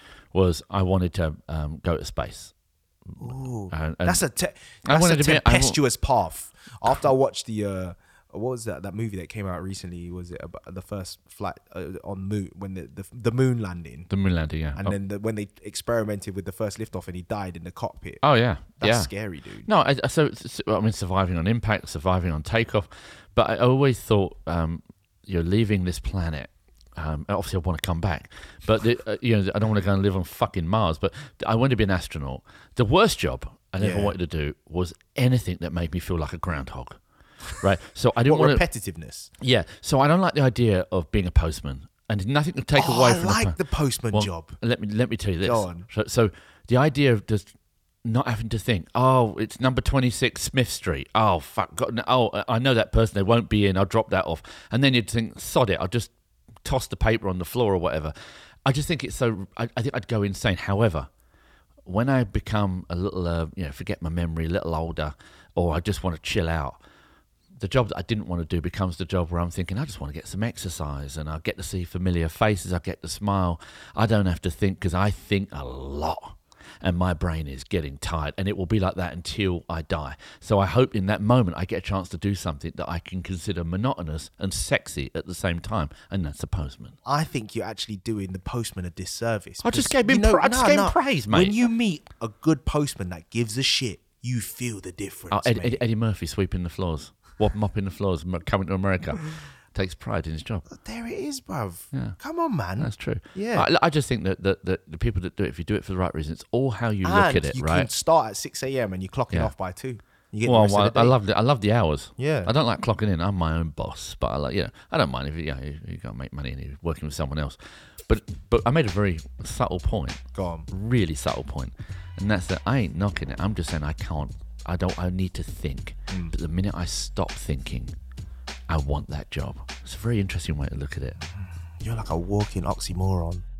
was I wanted to um, go to space. Ooh, And- and that's a te- I that's a wanted to be- I wa- tempestuous path. After I watched the uh, what was that that movie that came out recently? Was it about the first flight uh, on moon when the, the the moon landing? The moon landing, yeah. And oh, then the, when they experimented with the first liftoff and he died in the cockpit. oh, yeah. That's yeah. scary, dude. No, I, I- so, so I mean, surviving on impact, surviving on takeoff, but I always thought um, you're leaving this planet. Um, obviously, I want to come back, but the, uh, you know, I don't want to go and live on fucking Mars. But I wanted to be an astronaut. The worst job I ever Yeah. wanted to do was anything that made me feel like a groundhog. Right, so I didn't What want to. repetitiveness? Yeah, so I don't like the idea of being a postman, and nothing to take Oh, away I from like the, the postman well, job. Let me let me tell you this. Go on. So, so the idea of just not having to think, oh, it's number twenty-six Smith Street. Oh, fuck. God, no, oh, I know that person. They won't be in. I'll drop that off. And then you'd think, sod it. I'll just toss the paper on the floor or whatever. I just think it's so, I, I think I'd go insane. However, when I become a little, uh, you know, forget my memory, a little older, or I just want to chill out, the job that I didn't want to do becomes the job where I'm thinking, I just want to get some exercise and I get to see familiar faces. I get to smile. I don't have to think because I think a lot and my brain is getting tired, and it will be like that until I die. So I hope in that moment I get a chance to do something that I can consider monotonous and sexy at the same time, and that's a postman. I think you're actually doing the postman a disservice. I just because, gave him you know, pra- I just no, gave him no. praise, mate. When you meet a good postman that gives a shit, you feel the difference, Oh, Ed, mate. Ed, Eddie Murphy sweeping the floors, wop- mopping the floors, m- coming to America, takes pride in his job. There it is, bruv. Yeah. Come on, man. That's true. Yeah. I, I just think that, that, that the people that do it, if you do it for the right reason, it's all how you and look at it, you right? can start at six a.m. and you're clocking Yeah. off by two. You get Well, the rest well, of the I day. love the I love the hours. Yeah. I don't like clocking in. I'm my own boss, but I like you know I don't mind if you, you, know, you, you got to make money and you're working with someone else. But but I made a very subtle point, Go on. really subtle point, and that's that I ain't knocking it. I'm just saying I can't. I don't. I need to think. Mm. But the minute I stop thinking, I want that job. It's a very interesting way to look at it. You're like a walking oxymoron.